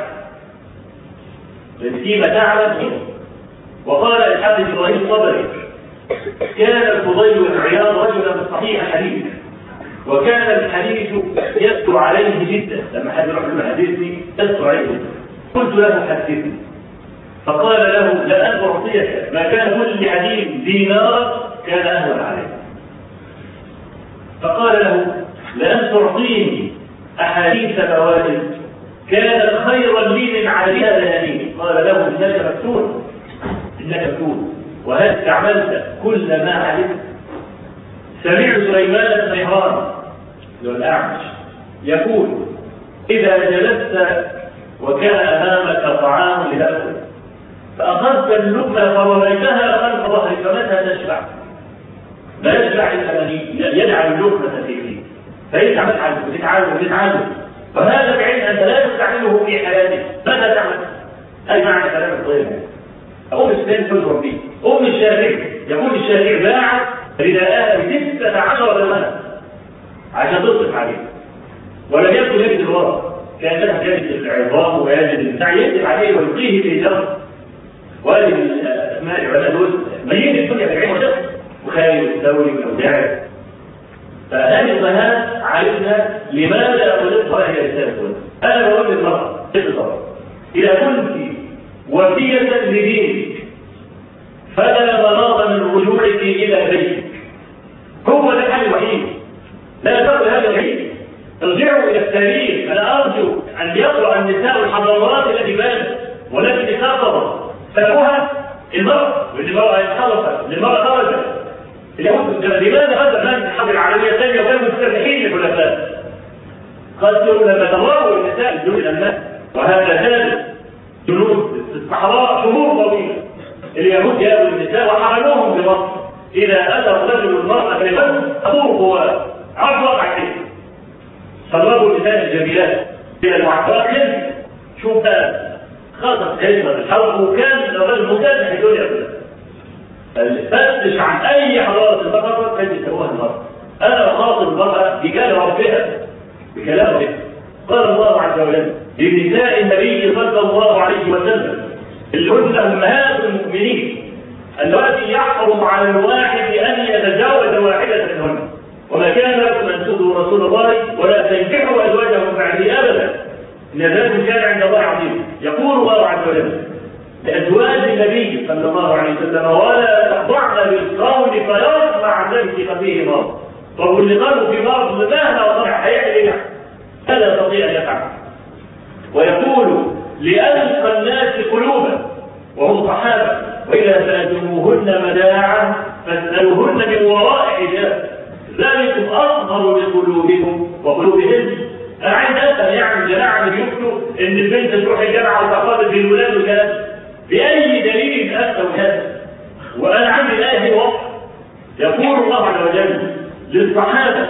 فيما تعلم. وقال الحافظ إبراهيم الطبري: كان الفضيل بن عياض رجلا صحيح الحديث، وكان الحديث يسطو عليه جدا. لما حد يروح يحدثني يسطو عليه جدا. قلت له: حدثني. فقال له: لأن أعطيك ما كان كل حديث دينار كان أهون عليه. فقال له: لأن تعطيني أحاديث فوائد كانت خيرا لي من عادها دنانير. قال له: إنك مفتون، إنك مفتون، وهل استعملت كل ما علمت؟ سمعت سليمان بن مهران الأعمش يقول: إذا جلست وكان أمامك طعام لتأكل فأخذت اللقمة فرميتها خلف ظهرك فمتى تشبع؟ لا يشبع إلا من يجعل اللقمة في فيه، فيجعل تتعلم وتتعلم وتتعلم. وهذا بعلم أنت لا تستعمله في حياتك. ماذا تعمل؟ أي معنى كلام الطيب؟ أم السنين تنظر به. أم الشافعي يقول: الشافعي باعت رداءها بستة عشر درهما عشان تصرف عليه، ولم يكن يجد الورق. كان لها يجد العظام ويجد البتاع يكتب عليه ويلقيه في جرد. وهذه الاسماء العلماء دول مليين الدنيا بالعلم والشرف، وخالد الثوري والاوزاعي. فهذه الظهات عرفنا لماذا خلقت هذه الرساله. انا بقول للمرأة اذا كنت وفية لدينك فلا مناط من رجوعك الى بيتك. هو ده الحل الوحيد. لا تقل هذا العيد. ارجعوا الى التاريخ. انا ارجو ان يقرا النساء الحضارات التي بانت والتي تكاثرت سببها المرأة، والمرأة انحرفت، المرأة خرجت. اليهود لماذا خرج الناس الحرب العالمية الثانية وكانوا مستريحين للخلفاء؟ خرجوا لما تضرروا النساء الجنود الألمان، وهذا كان جنود في الصحراء شهور طويلة. اليهود جابوا النساء وحملوهم بمصر. إذا أتى الرجل المرأة في مصر أبوه هو عرض وقع فيه. صرفوا النساء الجميلات إلى المعبرات. شوف خاطر كلمة الحرب، وكان الرجل مكافح في الدنيا كلها. فتش عن أي حضارة البقرة كانت يسووها المرأة. أنا أخاطب المرأة بكلام ربها، بكلام ربها. قال الله عز وجل لنساء النبي صلى الله عليه وسلم اللي هن أمهات المؤمنين اللواتي يحرم على الواحد أن يتزوج واحدة منهن، وما كان لكم أن تؤذوا رسول الله ولا تنكحوا أزواجه من بعده أبدا، إن ذلك كان عند الله عظيم. يقول الله عز وجل لأزواج النبي صلى الله عليه وسلم: ولا تخضعن بالقول فيطمع الذي في قلبه مرض. طب واللي قالوا في مرض مهما وضع هيعمل ايه؟ لا يستطيع ان يفعل. ويقول لألقى الناس قلوبا وهم صحابه: وإذا سألتموهن متاعا فاسألوهن من وراء حجاب ذلكم أطهر لقلوبكم وقلوبهن. أنا عايز أسأل يعني جماعة اللي يفتوا إن البنت تروح الجامعة وتعترض بالولاد والكلام، بأي دليل أفتوا هذا؟ وأنا عندي الآية واضحة. يقول الله عز وجل للصحابة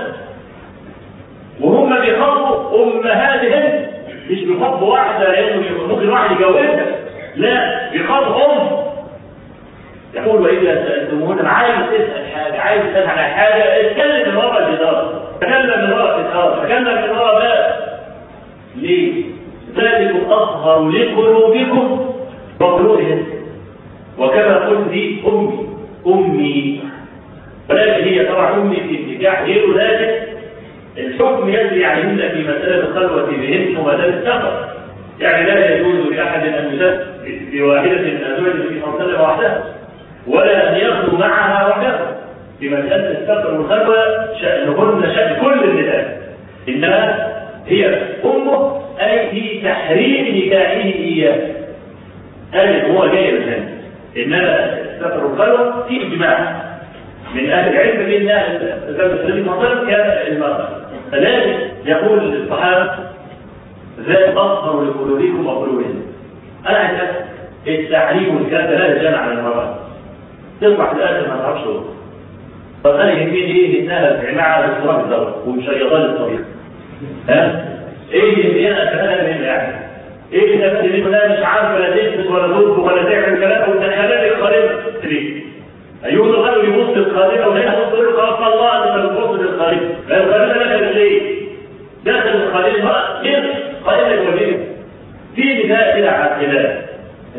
وهم بيخاطبوا أمهاتهم، مش بيخاطبوا واحدة لأنه ممكن واحد يجوزها، لا بيخاطب أم. يقول: وإذا سألتموهن، عايز تسأل حاجة، عايز تسأل على حاجة، اتكلم من وراء الجدار، تكلم من وراء الإشارة، تكلم من وراء باب. ليه؟ ذلك أطهر لقلوبكم وقلوبهم. وكما قلت دي أمي أمي ولكن هي طبعا أمي في النكاح غير، لكن الحكم يجري عليهن في مسألة الخلوة بهن ومسألة السفر. يعني لا يجوز لأحد أن يسافر بواحدة من أزواج النبي صلى الله عليه وسلم وحدها، ولا أن يخلو معها وحدها. في مسألة السفر والخلوة شأنهن شأن كل النساء، إنما هي أمه أي في تحريم نكاحه إياه. هذا هو جاي الجنة. إنما السفر والخلوة في إجماع من أهل العلم بأن الزوج الذي مطلب كان المرأة. فلذلك يقول الصحابة: ذات أطهر لقلوبكم وقلوبهم. أنا عايز التعليم والكلام ده لا يجمع على المرأة. تطلع في الآخر ما تعرفش هو. طب أنا يهمني إيه إنها معها بالصراط الدورة ومشيطان الطريق. ها؟ إيه اللي أنا أتمنى منه يعني؟ إيه اللي أتمنى منه؟ لا مش عارف ولا تثبت ولا تطبخ ولا تعمل كلام والتنهالات الخارجة. ليه؟ أيوه الغالب يبص الخارجة وهنا يبص له خلاص الله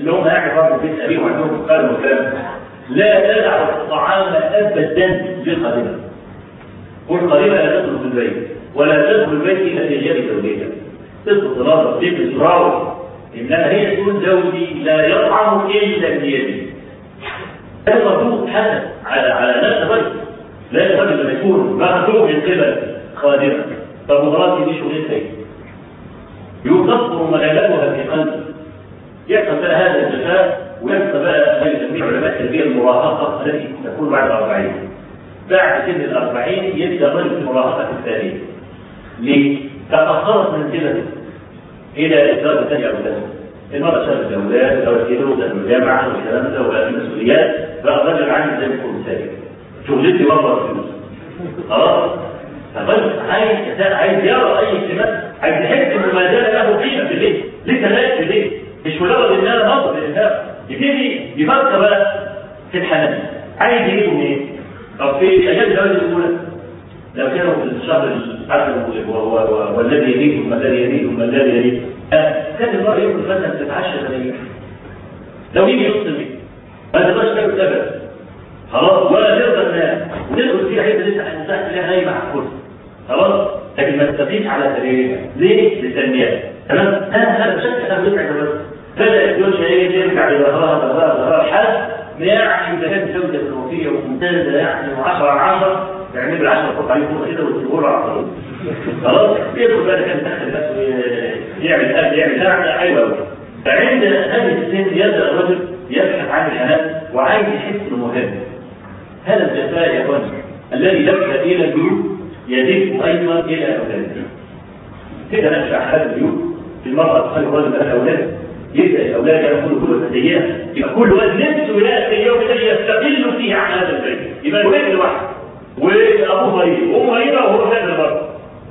اللي هم قاعد برضه في بيت ابيه وعندهم قلم وكلام، لا تدع الطعام ابدا لقريبه، والقريبه لا تدخل في البيت ولا تدخل البيت الا في غير زوجها، تدخل تنظف تلبس تراوح، انما هي تقول زوجي لا يطعم الا بيدي. هذا مردود حسن على على نفس الرجل، لا الرجل لما يكون مخلوق من قبل خادمه، طب مراتي دي شغلتها ايه؟ يكثر مغالبها في قلبه، يحصل بقى هذا الجفاء، ويحصل بقى جميع علماء التربيه المراهقه التي تكون بعد الأربعين. بعد سن الأربعين يبدا الرجل في المراهقه الثانيه. ليه؟ تاخرت منزلته الى الزواج الثاني او الثالث. المراه شافت الاولاد او الكيلو في الجامعه والكلام ده وبقى في مسؤوليات، بقى الرجل عامل زي الفول مثالي، شغلتي بره الفلوس. خلاص؟ فالرجل عايز عايز يرى اي اهتمام، عايز يحس انه ما زال له قيمه في البيت، لسه لاقي في البيت، مش مجرد ان انا نظر للانهاء، يبتدي يفكر بقى في الحنان، عايز يجيبه منين؟ طب في ايام الجواز الاولى لو كانوا في الشهر العسل والذي يليه ثم الذي يليه ثم الذي يليه، كان المرأة يوم مثلا تتعشى ثمانية، لو يجي نص البيت ما تقدرش تاكل ابدا، خلاص، ولا ترضى الناس، وتدخل فيها حته لسه هتنتهي فيها نايمه على الكرسي، خلاص، لكن ما تستطيعش على سريرها، ليه؟ للتنميه، تمام؟ هذا هذا بشكل انا بيرجع بس بدا الدنيا شيء يرجع لظهرها ظهرها ظهرها لحد ما يعني اذا كانت جوده الوفيه وممتازه يعني عشرة على عشرة، يعني بالعشرة تحط عليه فوق كده وتسيبه له على الطريق، خلاص، يدخل بقى كان يدخل نفسه يعمل اكل يعمل نعمه حلوه قوي. فعند هذه السن يبدا الرجل يبحث عن الحنان وعايز يحس انه مهم. هذا الجفاء يا اخوان الذي يبدا الى البيوت يزيد ايضا الى اولاده. كده نشا هذا البيوت في المراه تخلي الرجل من الاولاد، يبدا الاولاد ياكلوا كل سيئات، يبقى كل واد نفسه ياتي اليوم الذي يستقل فيه عن هذا البيت، يبقى الولد لوحده وابوه مريض وامه مريضه وهو ساكن بره.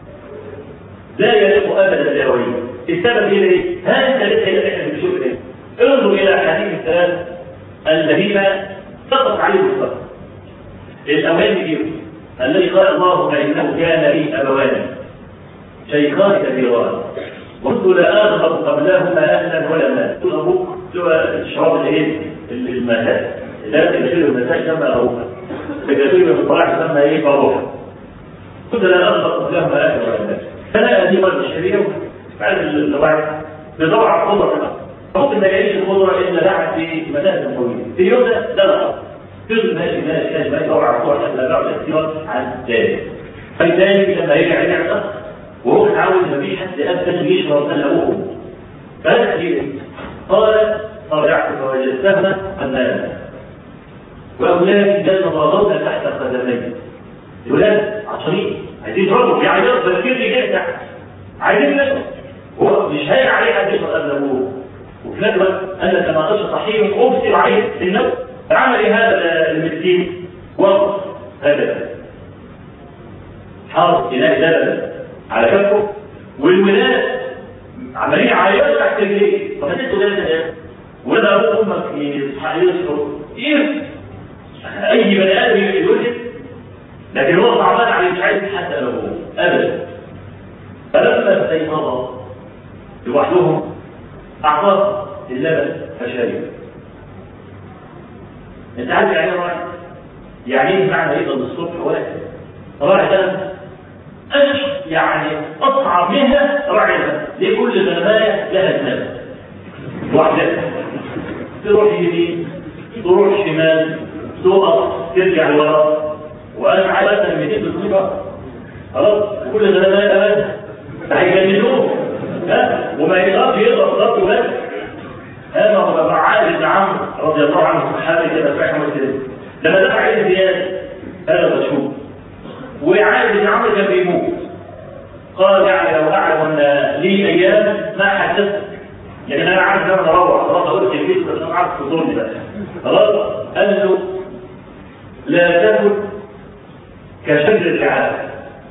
لا يليق ابدا بالاولين. السبب ايه؟ هذا الثلاثه اللي احنا بنشوف ايه؟ انظر الى حديث الثلاث الذين سقط عليه الصبر. الاولاني فيهم الذي قال اللهم انه كان لي ابوان شيخان كبيران كنت لا ارغب قبلهما اهلا ولا مال. تقول ابوك هو الشراب الايه؟ المساء، لا تغسله المساء كما ابوك، تغسله من الطلاق كما ايه؟ فروح. كنت لا ارغب قبلهما اهلا ولا مال. فلا هذه قلب الشريعه بعد الواحد بدور على الخضره، ممكن ما يعيش الخضره الا بعد في مسافه طويله، في اليوم ده ده لا فضل ماشي ماشي ماشي ماشي يدور على الخضره حتى بعد الاختيار عن ذلك. فلذلك لما يرجع يرجع وهو متعود ما فيش حد ابدا يشرب الا ابوه. فهذا ايه؟ قال فرجعت فوجدتهما اماما واولادي كانوا ضاغطن تحت قدمي. الولاد عطشانين عايزين يشربوا، في عياط بكير جاي تحت عايزين نشرب، هو مش هايل عليه حد يشرب قبل ابوه. وفي نفس الوقت انا كما قلت صحيح ابصر عليه النوم. فعمل ايه هذا المسكين؟ وقف هذا حاط اناء لبن على كفه والولاد عمالين يعيطوا تحت رجليه. ففتحته ثلاثة ايام ولا ابوه امك يصحى يشرب ايه؟ اي بني ادم يولد، لكن هو صعبان عليه مش عايز حتى ابوه ابدا. فلما استيقظوا لوحدهم اعطاه اللبن فشرب. انت عارف يعني ايه راعي؟ يعني ايه معنى يفضل الصبح واحد راعي ده؟ أش يعني اصعب منها راعي ده. ليه؟ كل غنمايه لها دماغ واحده، تروح يمين تروح شمال تقف ترجع لورا، وانا معايا مثلا مئتين ثلاثمية خلاص، كل غنمايه لها هيجننوه وما يقدرش يضرب ضربه بس. هذا هو معاذ بن عمرو رضي الله عنه الصحابي كده صحيح مسلم لما دفع عليه زياد هذا مشهور، وعاذ بن عمرو كان بيموت. قال يعني لو اعلم ان لي ايام ما حدثت، يعني انا عارف ان انا اروح خلاص اقول في البيت بس انا عارف تطولني بقى خلاص. قال له لا تكن كشجر الرعاء،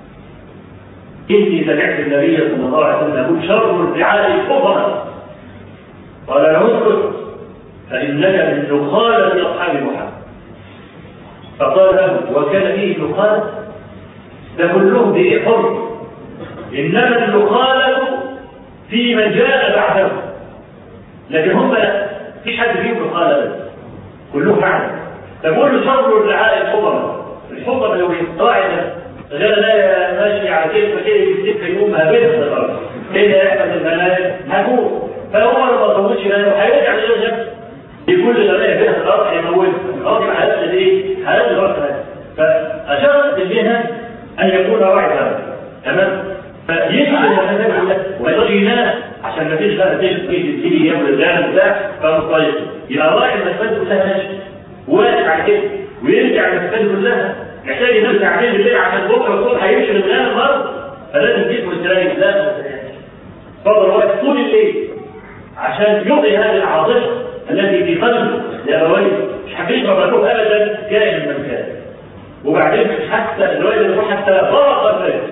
اني سمعت النبي صلى الله عليه وسلم يقول شر الرعاء كفرا. قال له اسكت فانك من نخاله اصحاب محمد. فقال له وكان فيه نخاله؟ ده كلهم بايه حر، انما النخاله في من جاء بعده، لكن هم لا. مفيش حد فيهم قال ابدا، كلهم فعلا. فبقول له شر الرعاء الحضر، الحضر لو قاعده غير لا ماشي على كيف كده يمسك يوم هبل كده يحفظ المنايا هجوم، فهو ما طولش له هيرجع للجنة بكل غلاية فيها في الارض هيموت الارض هيحصل ايه؟ هيحصل الارض. فاشارت اليها ان يكون واعدا تمام، فيجب ان نتابع وما يقدرش ينام عشان ما فيش بقى تيجي تيجي ياكل الغنم بتاع فمطيق، يبقى راعي المسافات كلها ماشي واقف على كده ويرجع المسافات كلها محتاج ينام ساعتين بالليل عشان بكره الصبح هيمشي الغنم برضه، فلازم جسمه يستريح لا فضل واقف طول الليل عشان يعطي هذه العاطفه التي في قلبه لابويه، مش هتشرب له ابدا كائن من كان. وبعدين حتى الوالد يروح حتى فرق الفجر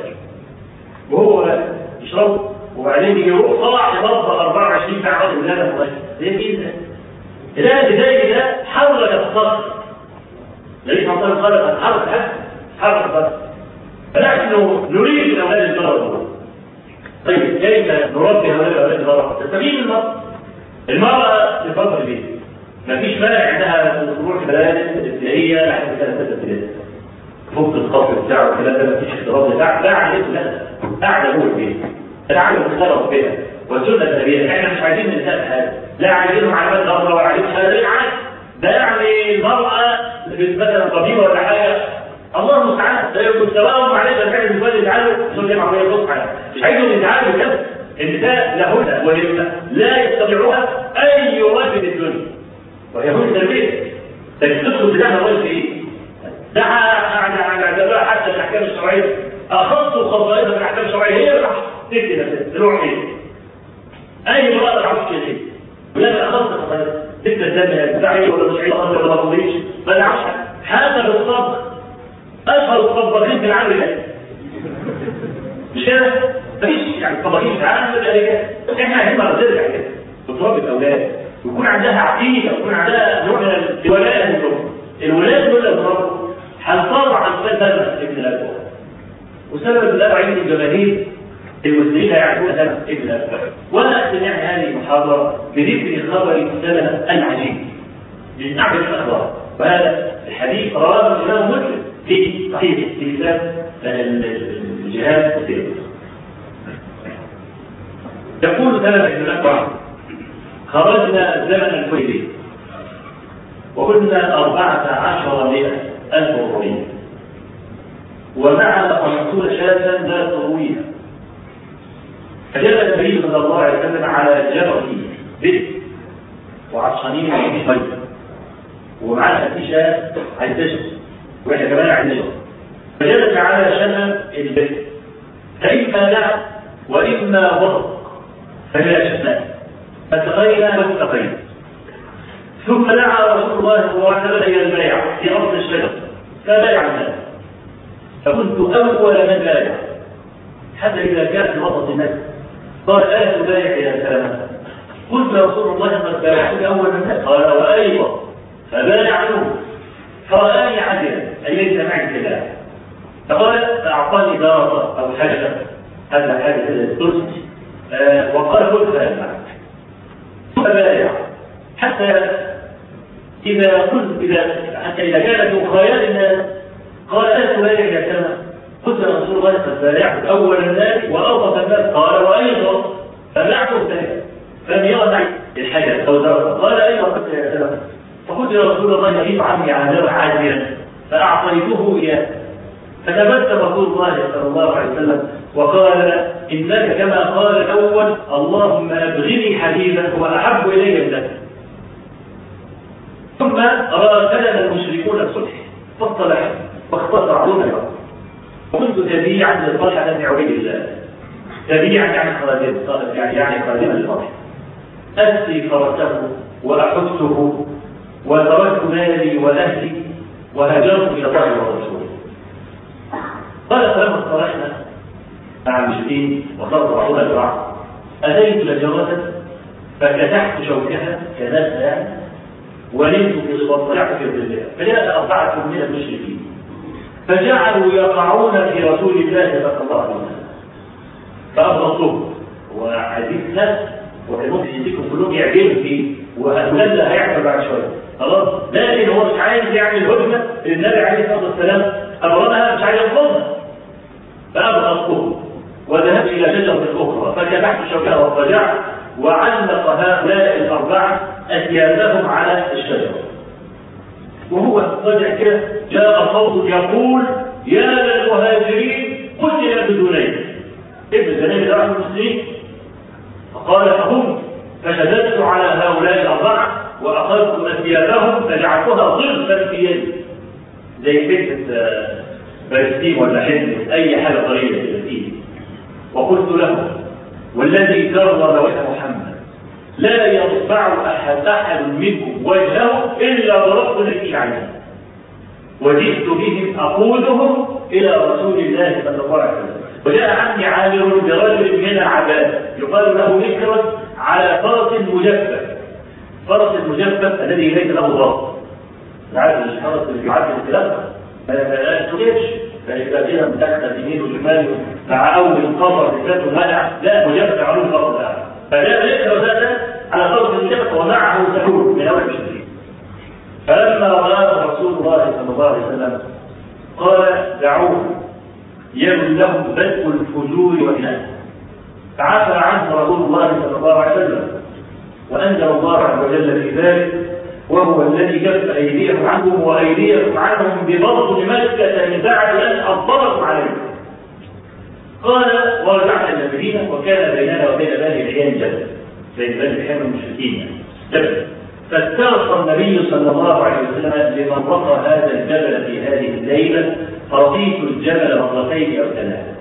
وهو يشرب، وبعدين يجي يروح طلع يضرب أربعة وعشرين ساعه ولا لا والله زي كده. الان زي ده حرك الصدر ليش منطقه قال تحرك حتى حرك الصدر، فنحن نريد اولاد الضرر. طيب كيف نربي هؤلاء اولاد الضرر؟ تستفيد المرأة المرأة تفضل البيت، مفيش مانع عندها تروح بلاد ابتدائية لحد سنة ستة ابتدائية فوق الخط بتاعه والكلام ده مفيش اختلاط بتاع لا عليه لا قاعدة جوه البيت العالم مختلط بها والسنة النبية. احنا مش عايزين ننسى هذا، لا عايزينهم علامات ضرة ولا عايزين هذا بالعكس، ده يعني المرأة مثلا طبيبة ولا حاجة الله المستعان لا يكون سواء عليه فالفعل المفاد يتعلم سنة معمولية الفصحى، مش عايزهم يتعلموا كده النساء لهن وهن لا يستطيعها اي رجل الدنيا ويهن تربيه، لكن تدخل بلاد الرجل ايه؟ ده على على حتى الاحكام الشرعيه اخص خصائص الاحكام الشرعيه هي اللي تكتب نفسها تروح ايه؟ اي امراه ما تعرفش كده ولا اخص خصائص تكتب الدم الداعي ولا مش عيد ولا ما تضيعش ما تعرفش حتى بالصبر اشهر الطباخين في العالم ده مش كده؟ مفيش يعني الطباخين في العالم ده احنا عايزين نرجع كده وتربي الاولاد ويكون عندها عقيده ويكون عندها نوع من الولاء للام. الولاد دول الرب هنطلع عن سبب ابن الاب، وسبب الاب عند الجماهير المسلمين يعرفون سبب ابن الاب. وانا اختم يعني هذه المحاضره بذكر خبر السنه العجيب من اعجب الاخبار، وهذا الحديث رواه الامام مسلم في صحيح في كتاب الجهاد السياسي. يقول سلمة بن الأكوع: خرجنا زمن الحديبية وكنا أربعة عشر مئة ألف رومية ومعنا خمسون شاة لا ترويها، فجاء النبي صلى الله عليه وسلم على جبل بئر وعطشانين في خير ومعنا في شاة عايز واحنا كمان عايز نشرب، فجلس على شنب البئر فإما لعب وإما برق فجلسنا فالتقينا والتقينا، ثم دعا رسول الله صلى الله عليه وسلم الى البيع في اصل الشجر فبايع الناس، فكنت اول من بايع حتى اذا كان في وسط الناس قال: الا تبايع يا سلام؟ قلت يا رسول الله قد بايعت اول من الناس، قال: وايضا فبايعوه فرآني عجلا اي ليس معي كلام، فقال: اعطاني دارة او حاجه هذا حاجه كده آه وقال: قلت فأنا فبايع حتى إذا قلت إذا حتى إذا كانت مخايل الناس قال: ألا تبايع يا سلام؟ قلت يا رسول الله قد بايعت أول الناس وأوقف الناس، قال: وأيضا فبايعته الثاني فلم يرى معي الحاجة أو درجة، قال: أيضا قلت يا سلام؟ فقلت يا رسول الله يغيب عني عذاب عاجلا فأعطيته إياه، فتبسم رسول الله صلى الله عليه وسلم وقال: إنك كما قال الأول اللهم أبغني حبيبا وأحب إلي منك. ثم راسلنا المشركون الصلح فاصطلحوا واختصر دونه، وكنت تبيعا لطلحة بن عبيد الله، تبيعا يعني خادم يعني يعني خادما لطلحة، أسقي فرسه وأحثه وتركت مالي وأهلي وهاجرت إلى الله ورسوله. قال: فلما اصطلحنا مع المشركين وصرت رسول البعض أتيت لجرة فكتحت شوكها كناس يعني ونمت في واطلعت في الظلال، فجاء أربعة من المشركين فجعلوا يقعون في رسول الله صلى الله عليه وسلم فأبرصوه وعزيز ناس وكانوا يديكم كلهم يعجبوا فيه وهتولد هيعمل بعد شويه خلاص، لكن هو مش عايز يعمل هجمه النبي عليه الصلاه والسلام امرها مش عايز يرفضها، فابقى الطول وذهبت الى شجره اخرى فكبحت شوكها واضطجعت وعلق هؤلاء الاربعه اثيابهم على الشجره. وهو فجأة كده جاء صوت يقول يا للمهاجرين قتل ابن ذنيب، ابن ذنيب ده واحد من المسلمين. فقال فهم فشددت على هؤلاء الاربعه واخذت اثيابهم فجعلتها ضربا في يدي زي حته برسيم ولا حته اي حاجه طريه كده في ايدي، وقلت له والذي كرر وجه محمد لا يرفع احد احد منكم وجهه الا ضربت نفسي عليه، وجئت بهم اقودهم الى رسول الله صلى الله عليه وسلم. وجاء عني عامر برجل من العباد يقال له مكرز على فرس مجفف، فرس المجفف الذي ليس له ضرب، عارف الفرس اللي بيعدي الخلافه ما يتغيرش فيبقى كده مدخل يمين وشمال مع اول قمر ذات المنع، لا مجفف علوم الفرس ده، فجاء مكرز هذا على فرس المجفف ومعه سكون من اول المشركين. فلما رآه رسول الله صلى الله عليه وسلم قال دعوه يبدو له بدء الفجور والناس، فعفى عنه رسول الله صلى الله عليه وسلم وانزل الله عز وجل في ذلك وهو الذي كف ايديكم عنهم وايديكم عنهم ببطن مكه من بعد ان اضطركم عليهم. قال ورجعنا الى المدينه وكان بيننا وبين بني العيان جبل، بين بني العيان المشركين جبل، فاسترسل النبي صلى الله عليه وسلم لمن رقى هذا الجبل في هذه الليله فرقيت الجبل مرتين او ثلاثه.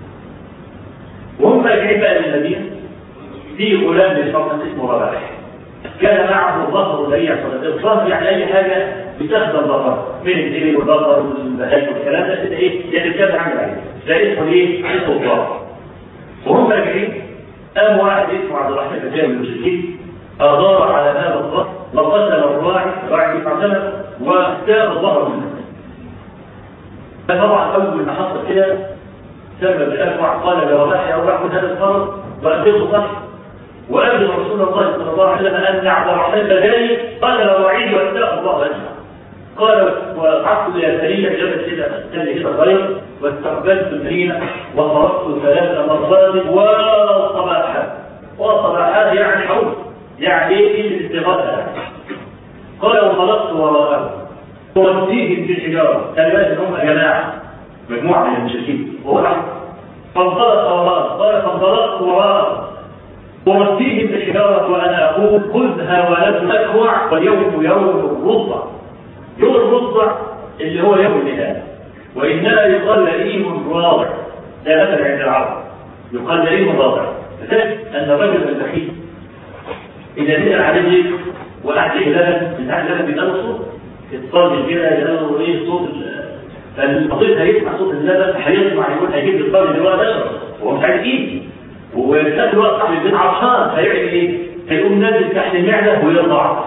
وهم راجعين بقى للمدينه في غلام بيصطاد اسمه رباح، كان معه ظهر النبي صلى الله عليه وسلم، الظهر يعني اي حاجه بتخدم الظهر من الابل والبقر والبهائم والكلام ده كده ايه يعني كذا عامل عليه، ده اسمه ايه؟ اسمه الظهر. وهم راجعين قام واحد اسمه عبد الرحمن بن جابر المشركين اغار على هذا الظهر وقتل الراعي راعي بن عبد واختار الظهر منه. فطبعا اول ما حصل كده سبب الافوع قال لرباح يا رباح خذ هذا الفرس واخذه صح وابلغ رسول الله صلى الله عليه وسلم ان عبد الرحمن البجالي قتل الراعي واختار الله اجمع. قال وقعدت الى سريه جبل كده سنه كده صغير واستقبلت المدينه وخرجت ثلاث مرات وصباحا، وصباحا يعني حول يعني ايه الاستغاثه. قال وانطلقت وراءه ووديهم بالحجاره، كان بالك هم جماعه مجموعه من المشركين فانطلق وراءه، قال فانطلقت وراءه ووديهم بالحجاره وانا اقول خذها ولم اكوع واليوم يوم الرضع. يوم الرضع اللي هو يوم النهايه، وانما يقال لئيم راضع، ده مثل عند العرب يقال لئيم راضع. فتجد ان الرجل البخيل اذا نزل عليه وقعد لبن بتاع اللبن بيداله صوت الطاجن كده يداله ايه صوت، فالمطيب هيسمع صوت اللبن هيسمع يقول هيجيب الطاجن اللي هو تشرب وهو مش عارف ايه، وفي نفس الوقت صاحب البيت عطشان هيعمل ايه؟ هيقوم نازل تحت المعده ويرضع.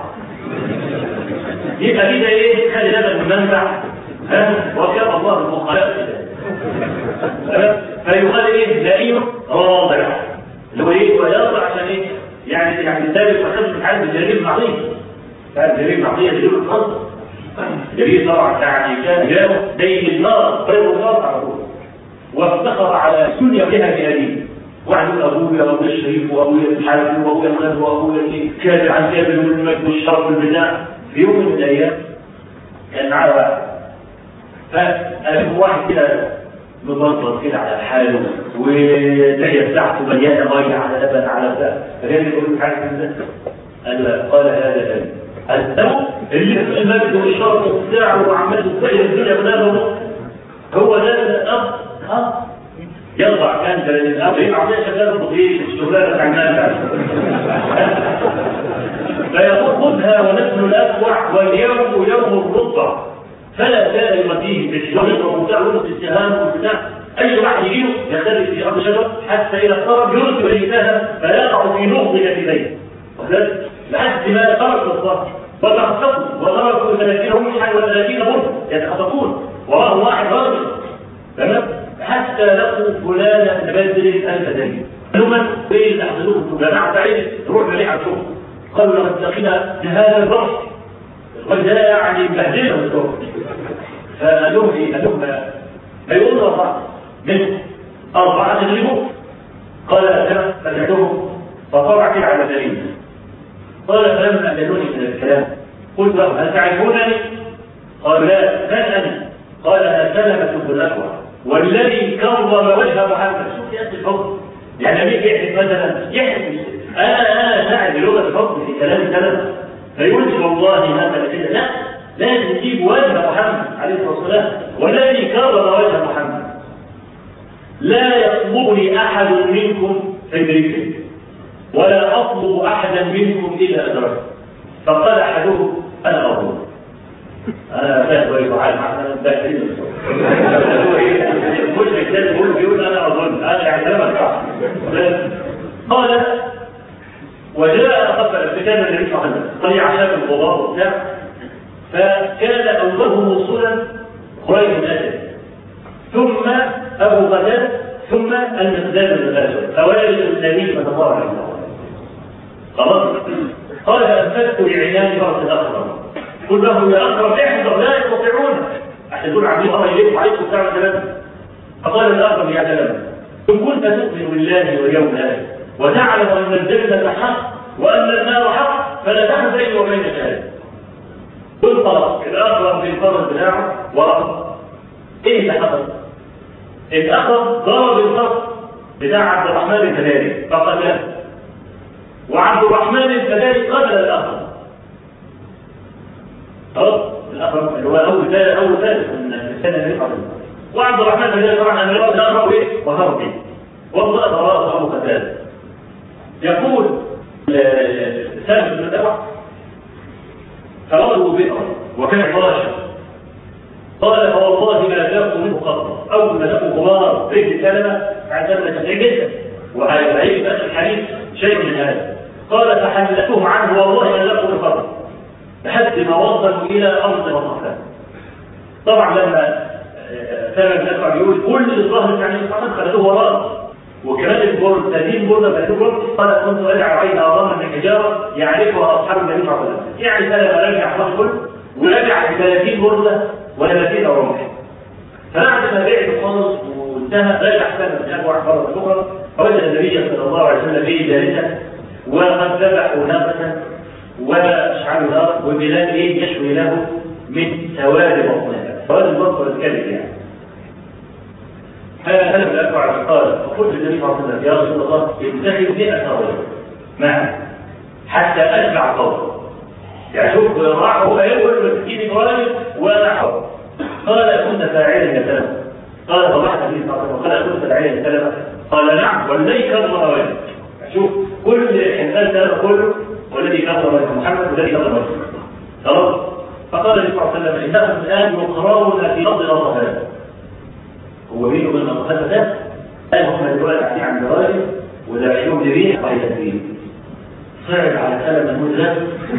يبقى كده ايه؟ خلي لبن من المنبع ها وكان الله المخالفه كده. فيقال ايه؟ لئيم راضع اللي هو ايه؟ ويرضع عشان ايه؟ يعني يعني الثالث فخذ من حال الجريمه المعطيه، فالجريمه المعطيه دي الخاصه جريمه طبعا يعني كان جاءه زي النار طيب النار على طول، وافتخر على سنيه بها بأبيه، واحد يقول ابويا وابويا الشريف وابويا الحارث وابويا الغد وابويا كان عن كامل والمجد والشرف والبناء. في يوم من الايام كان معاه واحد فقال واحد كده مبرر كده على حاله واللحيه بتاعته مليانه ميه على لبن على بتاع، فكان يقول له حاجه من ده قال قال هذا ابي الدم اللي في المجد والشرف والساعه وعمال تسير الدنيا بنابه هو ده الاب. ها يرضع كان ده الاب يبقى شغال بطيء الشغلانه بتاعنا فيقول خذها ونحن الافوع واليوم يوم الرضع، فلا زال يؤديه بالشجر ومتاع ونص السهام والبتاع، اي واحد يجيله يختلف في ارض شجره حتى الى الطرف يرسل اليها فلا يقع في نقض كتفيه لحد ما خرج الصف وتخططوا وضربوا ثلاثين هم حي وثلاثين برد يتخططون وراء واحد راجل تمام حتى لقوا فلانا بدر الف دليل ثم ايه اللي احسنوه جماعه تعيش روح عليه على الشغل قالوا لقد لقينا بهذا الرأس وده يعني بهدله الدور. فقال لهم ايه؟ قال لهم هيقولوا اربعه منهم اربعه تغلبوا. قال انا فدعتهم فطلع كده على دليل. قال فلما اجلوني من الكلام قلت لهم هل تعرفونني؟ قال لا من انا؟ قال انا سلمة بن الاكوع والذي كرم وجه محمد. شوف يا اخي الحب، يعني لما يجي يحكي مثلا يحكي انا انا ساعد بلغه الحب في كلام سلمة فيقول والله هذا كده، لا لازم تجيب وجه محمد عليه الصلاه والسلام والذي كرم وجه محمد. لا يطلبني احد منكم فيدركني ولا اطلب احدا منكم الا ادركه. فقال احدهم انا اظن. انا فاهم كويس وعارف احنا متاكدين كل الكتاب يقول بيقول انا اظن انا يعني كلامك صح. قال وجاء قبل كتاب النبي صلى الله عليه وسلم طلع شاب الغبار وبتاع، فكان اوله وصولا قريب من اسد ثم ابو غداد ثم المقداد بن الاسود اوائل النبي صلى الله عليه وسلم. خلاص. قال فامسكت بعينان فرس الاخضر قل له يا اخرم احذر لا يستطيعون عشان دول عاملين امر اليكم عليكم بتاع كلام. فقال الاخرم يا سلام ان كنت تؤمن بالله واليوم الاخر وتعلم ان الجنه حق وان النار حق فلا تحن بيني وبين ذلك. انطلق الاخرم في الفرس بتاعه ورفض. ايه اللي حصل؟ الاخرم ضرب الفرس بتاع عبد الرحمن الفداري فقتله، وعبد الرحمن الفداري قتل الاخرم. خلاص الاخرم اللي هو اول ثالث اول ثالث من السنه اللي فاتت، وعبد الرحمن الفداري طبعا انا رأى الاخرم ايه وهرب به والله تراه ابو قتاده. يقول سالم بن الأكوع فرده بئرا وكان فراشا. قال فوالله ما ذاقوا منه قط. اول ما ذاقوا غبار رجل سلمه عن سلمه تسعين جدا وعليه بأس الحديث شيء من هذا. قال فحلتهم عنه والله ما ذاقوا منه قط لحد ما وصلوا الى ارض مصفى. طبعا لما سلمه بن الأكوع بيقول كل الظهر يعني الصحابه خلدوه وراءه وكمان البرد ثلاثين برده ثلاثين برد. قال كنت ارجع رايت اعظاما من الحجاره يعرفها اصحاب النبي صلى الله عليه وسلم. يعني سلمه رجع خلاص كله ورجع ب ثلاثين برده وثلاثين رمح. فبعد ما بعد خالص وانتهى رجع سلمه بن الأكوع مره اخرى فوجد النبي صلى الله عليه وسلم به جالسا وقد ذبحوا ناقه واشعلوا نار وبلال ايه يشوي له من سواد بطنها. سواد البطن والكلب يعني. هذا سلمة بن الأكوع قال فقلت للنبي صلى الله عليه وسلم يا رسول الله اتخذ مئة رجل معه حتى اشبع قومه. يعني شوف راح هو يقول مسكين راجل وانا حر. قال كنت فاعلا يا سلمة؟ قال فضحك النبي صلى الله عليه وسلم. قال كنت فاعلا يا سلمة؟ قال نعم والذي كرم وجهه. شوف كل انسان سلمة كله والذي كرم وجه محمد والذي كرم وجهه. خلاص. فقال النبي صلى الله عليه وسلم انهم الان يقرون في ارض الرهبان. هو بينه وبين الأطفال ده قال هم دلوقتي قاعدين عند راجل ودافعيهم لريح وهيتنبيه. صعد على سلمة المدرس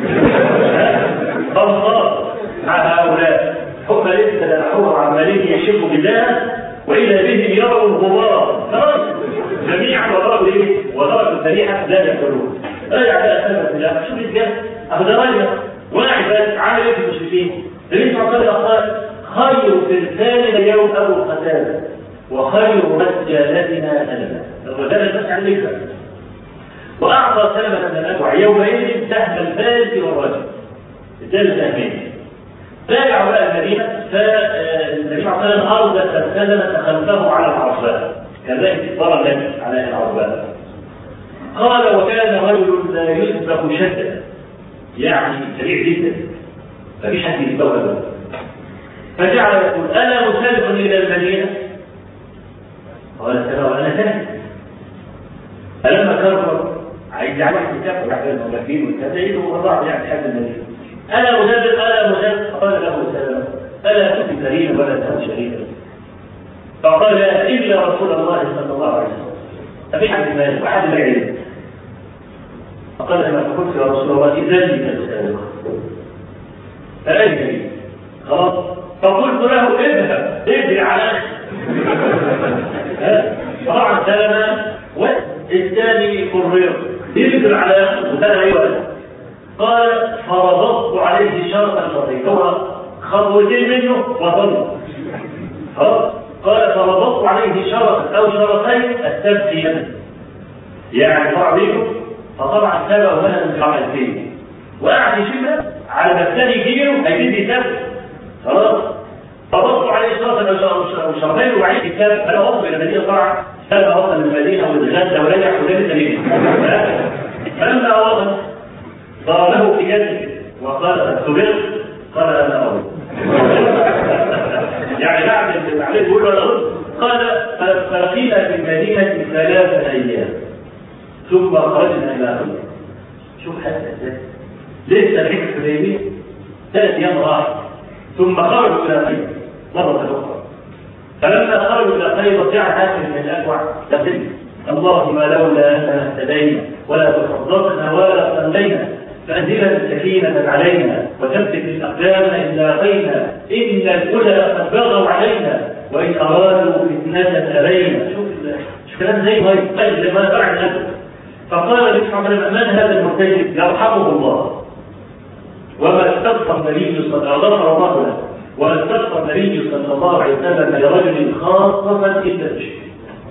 خلاص مع هؤلاء هم لسه دفعوه عمالين يشركوا بالله وإذا بهم يروا الغبار خلاص جميعا وضربوا ايه؟ وضربوا الذريحة لا يأكلون. رجع بقى سلمة بالله شوف الجهاز أهو ده راجل واحد بس عامل ايه في المشركين؟ النبي صلى الله عليه وسلم قال خير فرسان اليوم ابو قتاده وخير رجالتنا سلمة. الرجال بس عن ذكر. واعطى سلمة بن الأكوع يومئذ سهم الفارس والرجل الثالث سهمين. راجعوا بقى المدينه فالنبي صلى الله عليه وسلم ارسل سلمة خلفه على العرباء كذلك ضرب على العرباء. قال وكان رجل لا يسبق شدا يعني سريع جدا مفيش حد يستوعبه. فجعل يقول انا مسافر الى المدينه؟ قال سلام انا سافر. فلما كرر عايز يعمل كتاب ويحتاج المغربين والتابعين وضع يعني حد المدينه. انا مسافر انا مسافر. قال له سلام الا تؤتي كريما ولا تؤتي شريكا. فقال الا رسول الله صلى الله عليه وسلم. ففي حد مالك وحد لا يعلم. فقال لما فقلت يا رسول الله اذا لي تسالك فأجري خلاص. فقلت له اذهب اجري على اخي. طبعا سلمة والثاني قرر يجري على اخي وثاني ايوه قال فربطت عليه شرطا شرطين، هو خطوتين منه وضل خلاص. قال فربطت عليه شرطا او شرطين التبكي، يعني فرع بيكم، فطبعا سبق وانا من عملتين وقعد يشبه على مكان يجيله هيجيب يسبب خلاص. فربطت عليه شرطا او شرطين وبعدين الكتاب انا وصل الى المدينه طبعا سبق وصل من المدينه واتغدى ورجع ولبس ليه. فلما وصل صار له في جنة وقال أكتبر، قال أنا أرد. يعني بعد اللي عليه يقول له أنا أرد. قال فقيل في المدينة ثلاثة أيام ثم خرجنا إلى أرض. شوف حتى إزاي لسه الحكم في اليمين ثلاث أيام راح ثم خرجوا إلى قيل مرة أخرى. فلما خرجوا إلى قيل رجعت هذه من الأكوع تقول اللهم لولا أننا اهتدينا ولا تصدقنا ولا صلينا فأنزل السكينة علينا وثبت الأقدام إن لاقينا إن الأولى قد بغوا علينا وإن أرادوا فتنة أبينا. شوف شوف كلام زي ما يقال ما بعد هذا. فقال النبي صلى الله عليه وسلم من هذا المرتجب يرحمه الله وما استغفر النبي صلى الله عليه وسلم وما استغفر النبي صلى الله عليه وسلم لرجل خاصة إلا تشرك.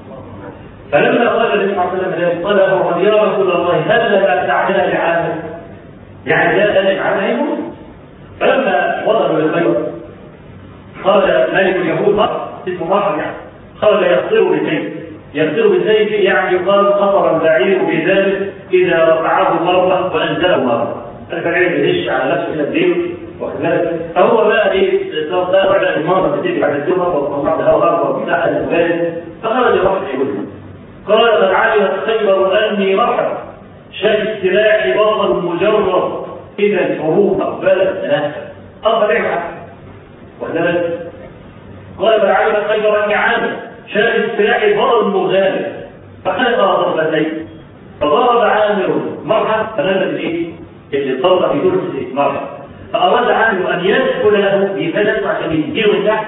فلما قال النبي صلى الله عليه وسلم قال له يا رسول الله هل لا تعمل لعامل يعني لا ذلك عنه يموت. فلما وصلوا للبيت قال ملك اليهود اسمه مرحب يعني قال يخطر بزيد، يخطر بزيد يعني يقال خطر البعير بذلك اذا رفعه مره وانزله مره. البعير بيدش على نفسه الى الدين وكذلك. فهو بقى ايه ده على المره بتيجي بعد الجمعه وطلعت هوا ضربه وبتاع الوالد فخرج يروح يقول قال قد علمت خيبر اني مرحب شاف استلاعي بطل مجرد إذا الحروب أقبلت ثلاثة أفضل إعلى وذلك قال فعلم خيبر أني عامل شاف استلاعي بطل مغالب فخلق ضربتين فضرب عامر مرحب فنزل إيه اللي ضرب في درس مرحب فأراد عامر أن يدخل له بفلس عشان يديله تحت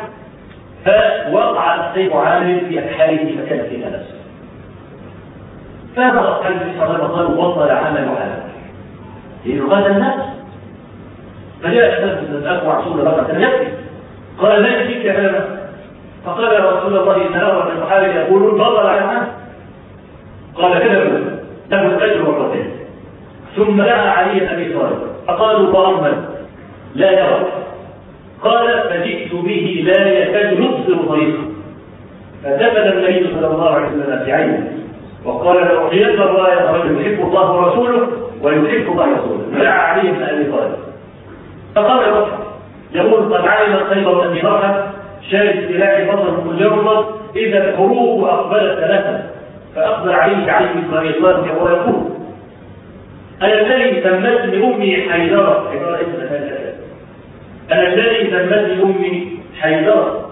فوقع السيف عامر في أكحاله فكان فيها نفسه. فهذا أصحاب النبي صلى الله عليه وسلم وصل عمل عامر لنقاد الناس فجاء الشمس من الأكوع رسول الله صلى الله عليه وسلم قال ما يجيك كلامه فقال يا رسول الله إن أرى من الصحابة يقولون بطل على عامر قال كذبوا له الأجر مرتين. ثم دعا علي أبي طالب فقالوا ضرما لا يرى قال فجئت به لا يكاد يبصر طريقه فدفن النبي صلى الله عليه وسلم في عينه وقال له حيث الراية رجل يحب الله ورسوله ويحب الله ورسوله. دعا علي بن أبي طالب فقال الرسول يقول قد علم خيبر أني مرحب شارك سلاح بطل مجرد إذا الحروب أقبلت ثلاثة فأقبل عليه عليه بن أبي طالب وهو يقول أنا الذي سمتني أمي حيدرة أنا الذي سمتني أمي حيدرة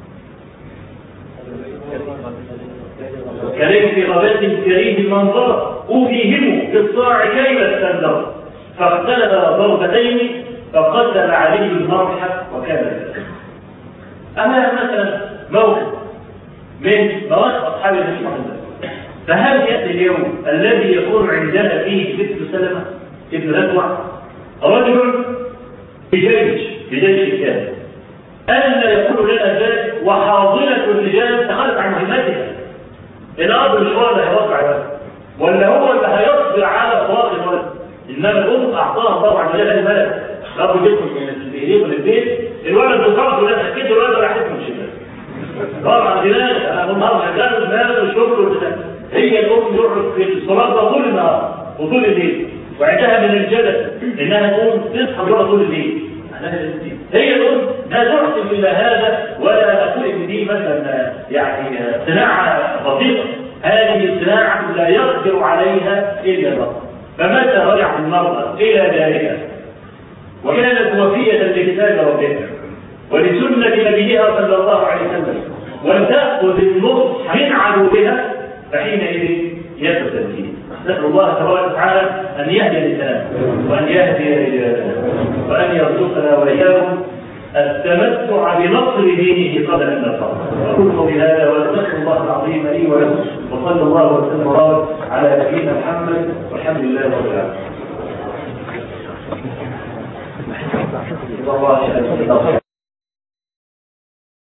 كلام في غابات كريم المنظر أوفيهم بالصاع كيف استندر فاختلف ضربتين فقدم عليه المرحب وكان ذلك. أما مثلا موقف من مواقف أصحاب النبي صلى الله عليه وسلم فهل يأتي اليوم الذي يكون عندنا فيه مثل سلمة ابن الأكوع رجل بجيش بجيش كامل أن يكون لنا ذلك وحاضنة الرجال تخلف عن مهمتها الأرض مش هو اللي هيوقع بس ولا هو اللي هيصبر على فراغ الولد إنما الأم أعطاها طبعا مجال الملك رب جسم من البيت والبيت الولد بيصرف ولا أكيد الولد راح يسمع شيء طبعا دلالة أنا النهار شغال المال والشغل والبتاع هي الأم يقعد في الصلاة طول النهار وطول الليل وعندها من الجدل إنها تقوم تصحى بيوم طول الليل هي الأم لا تحسب إلا هذا ولا أقول إن دي مثلا يعني صناعة بسيطة هذه الصناعة لا يقدر عليها إلا الله. فمتى رجعت المرأة إلى ذلك وكانت وفية لكتاب ربها ولسنة نبيها صلى الله عليه وسلم وتأخذ النصح من عدوها فحينئذ يثبت الدين. نسأل الله تبارك وتعالى أن يهدي الإسلام وأن يهدي وأن يرزقنا وإياكم التمتع بنصر دينه قبل أن نلقاه. أقول قولي هذا وأستغفر الله العظيم لي ولكم وصلى الله وسلم وبارك على نبينا محمد والحمد لله رب العالمين. الله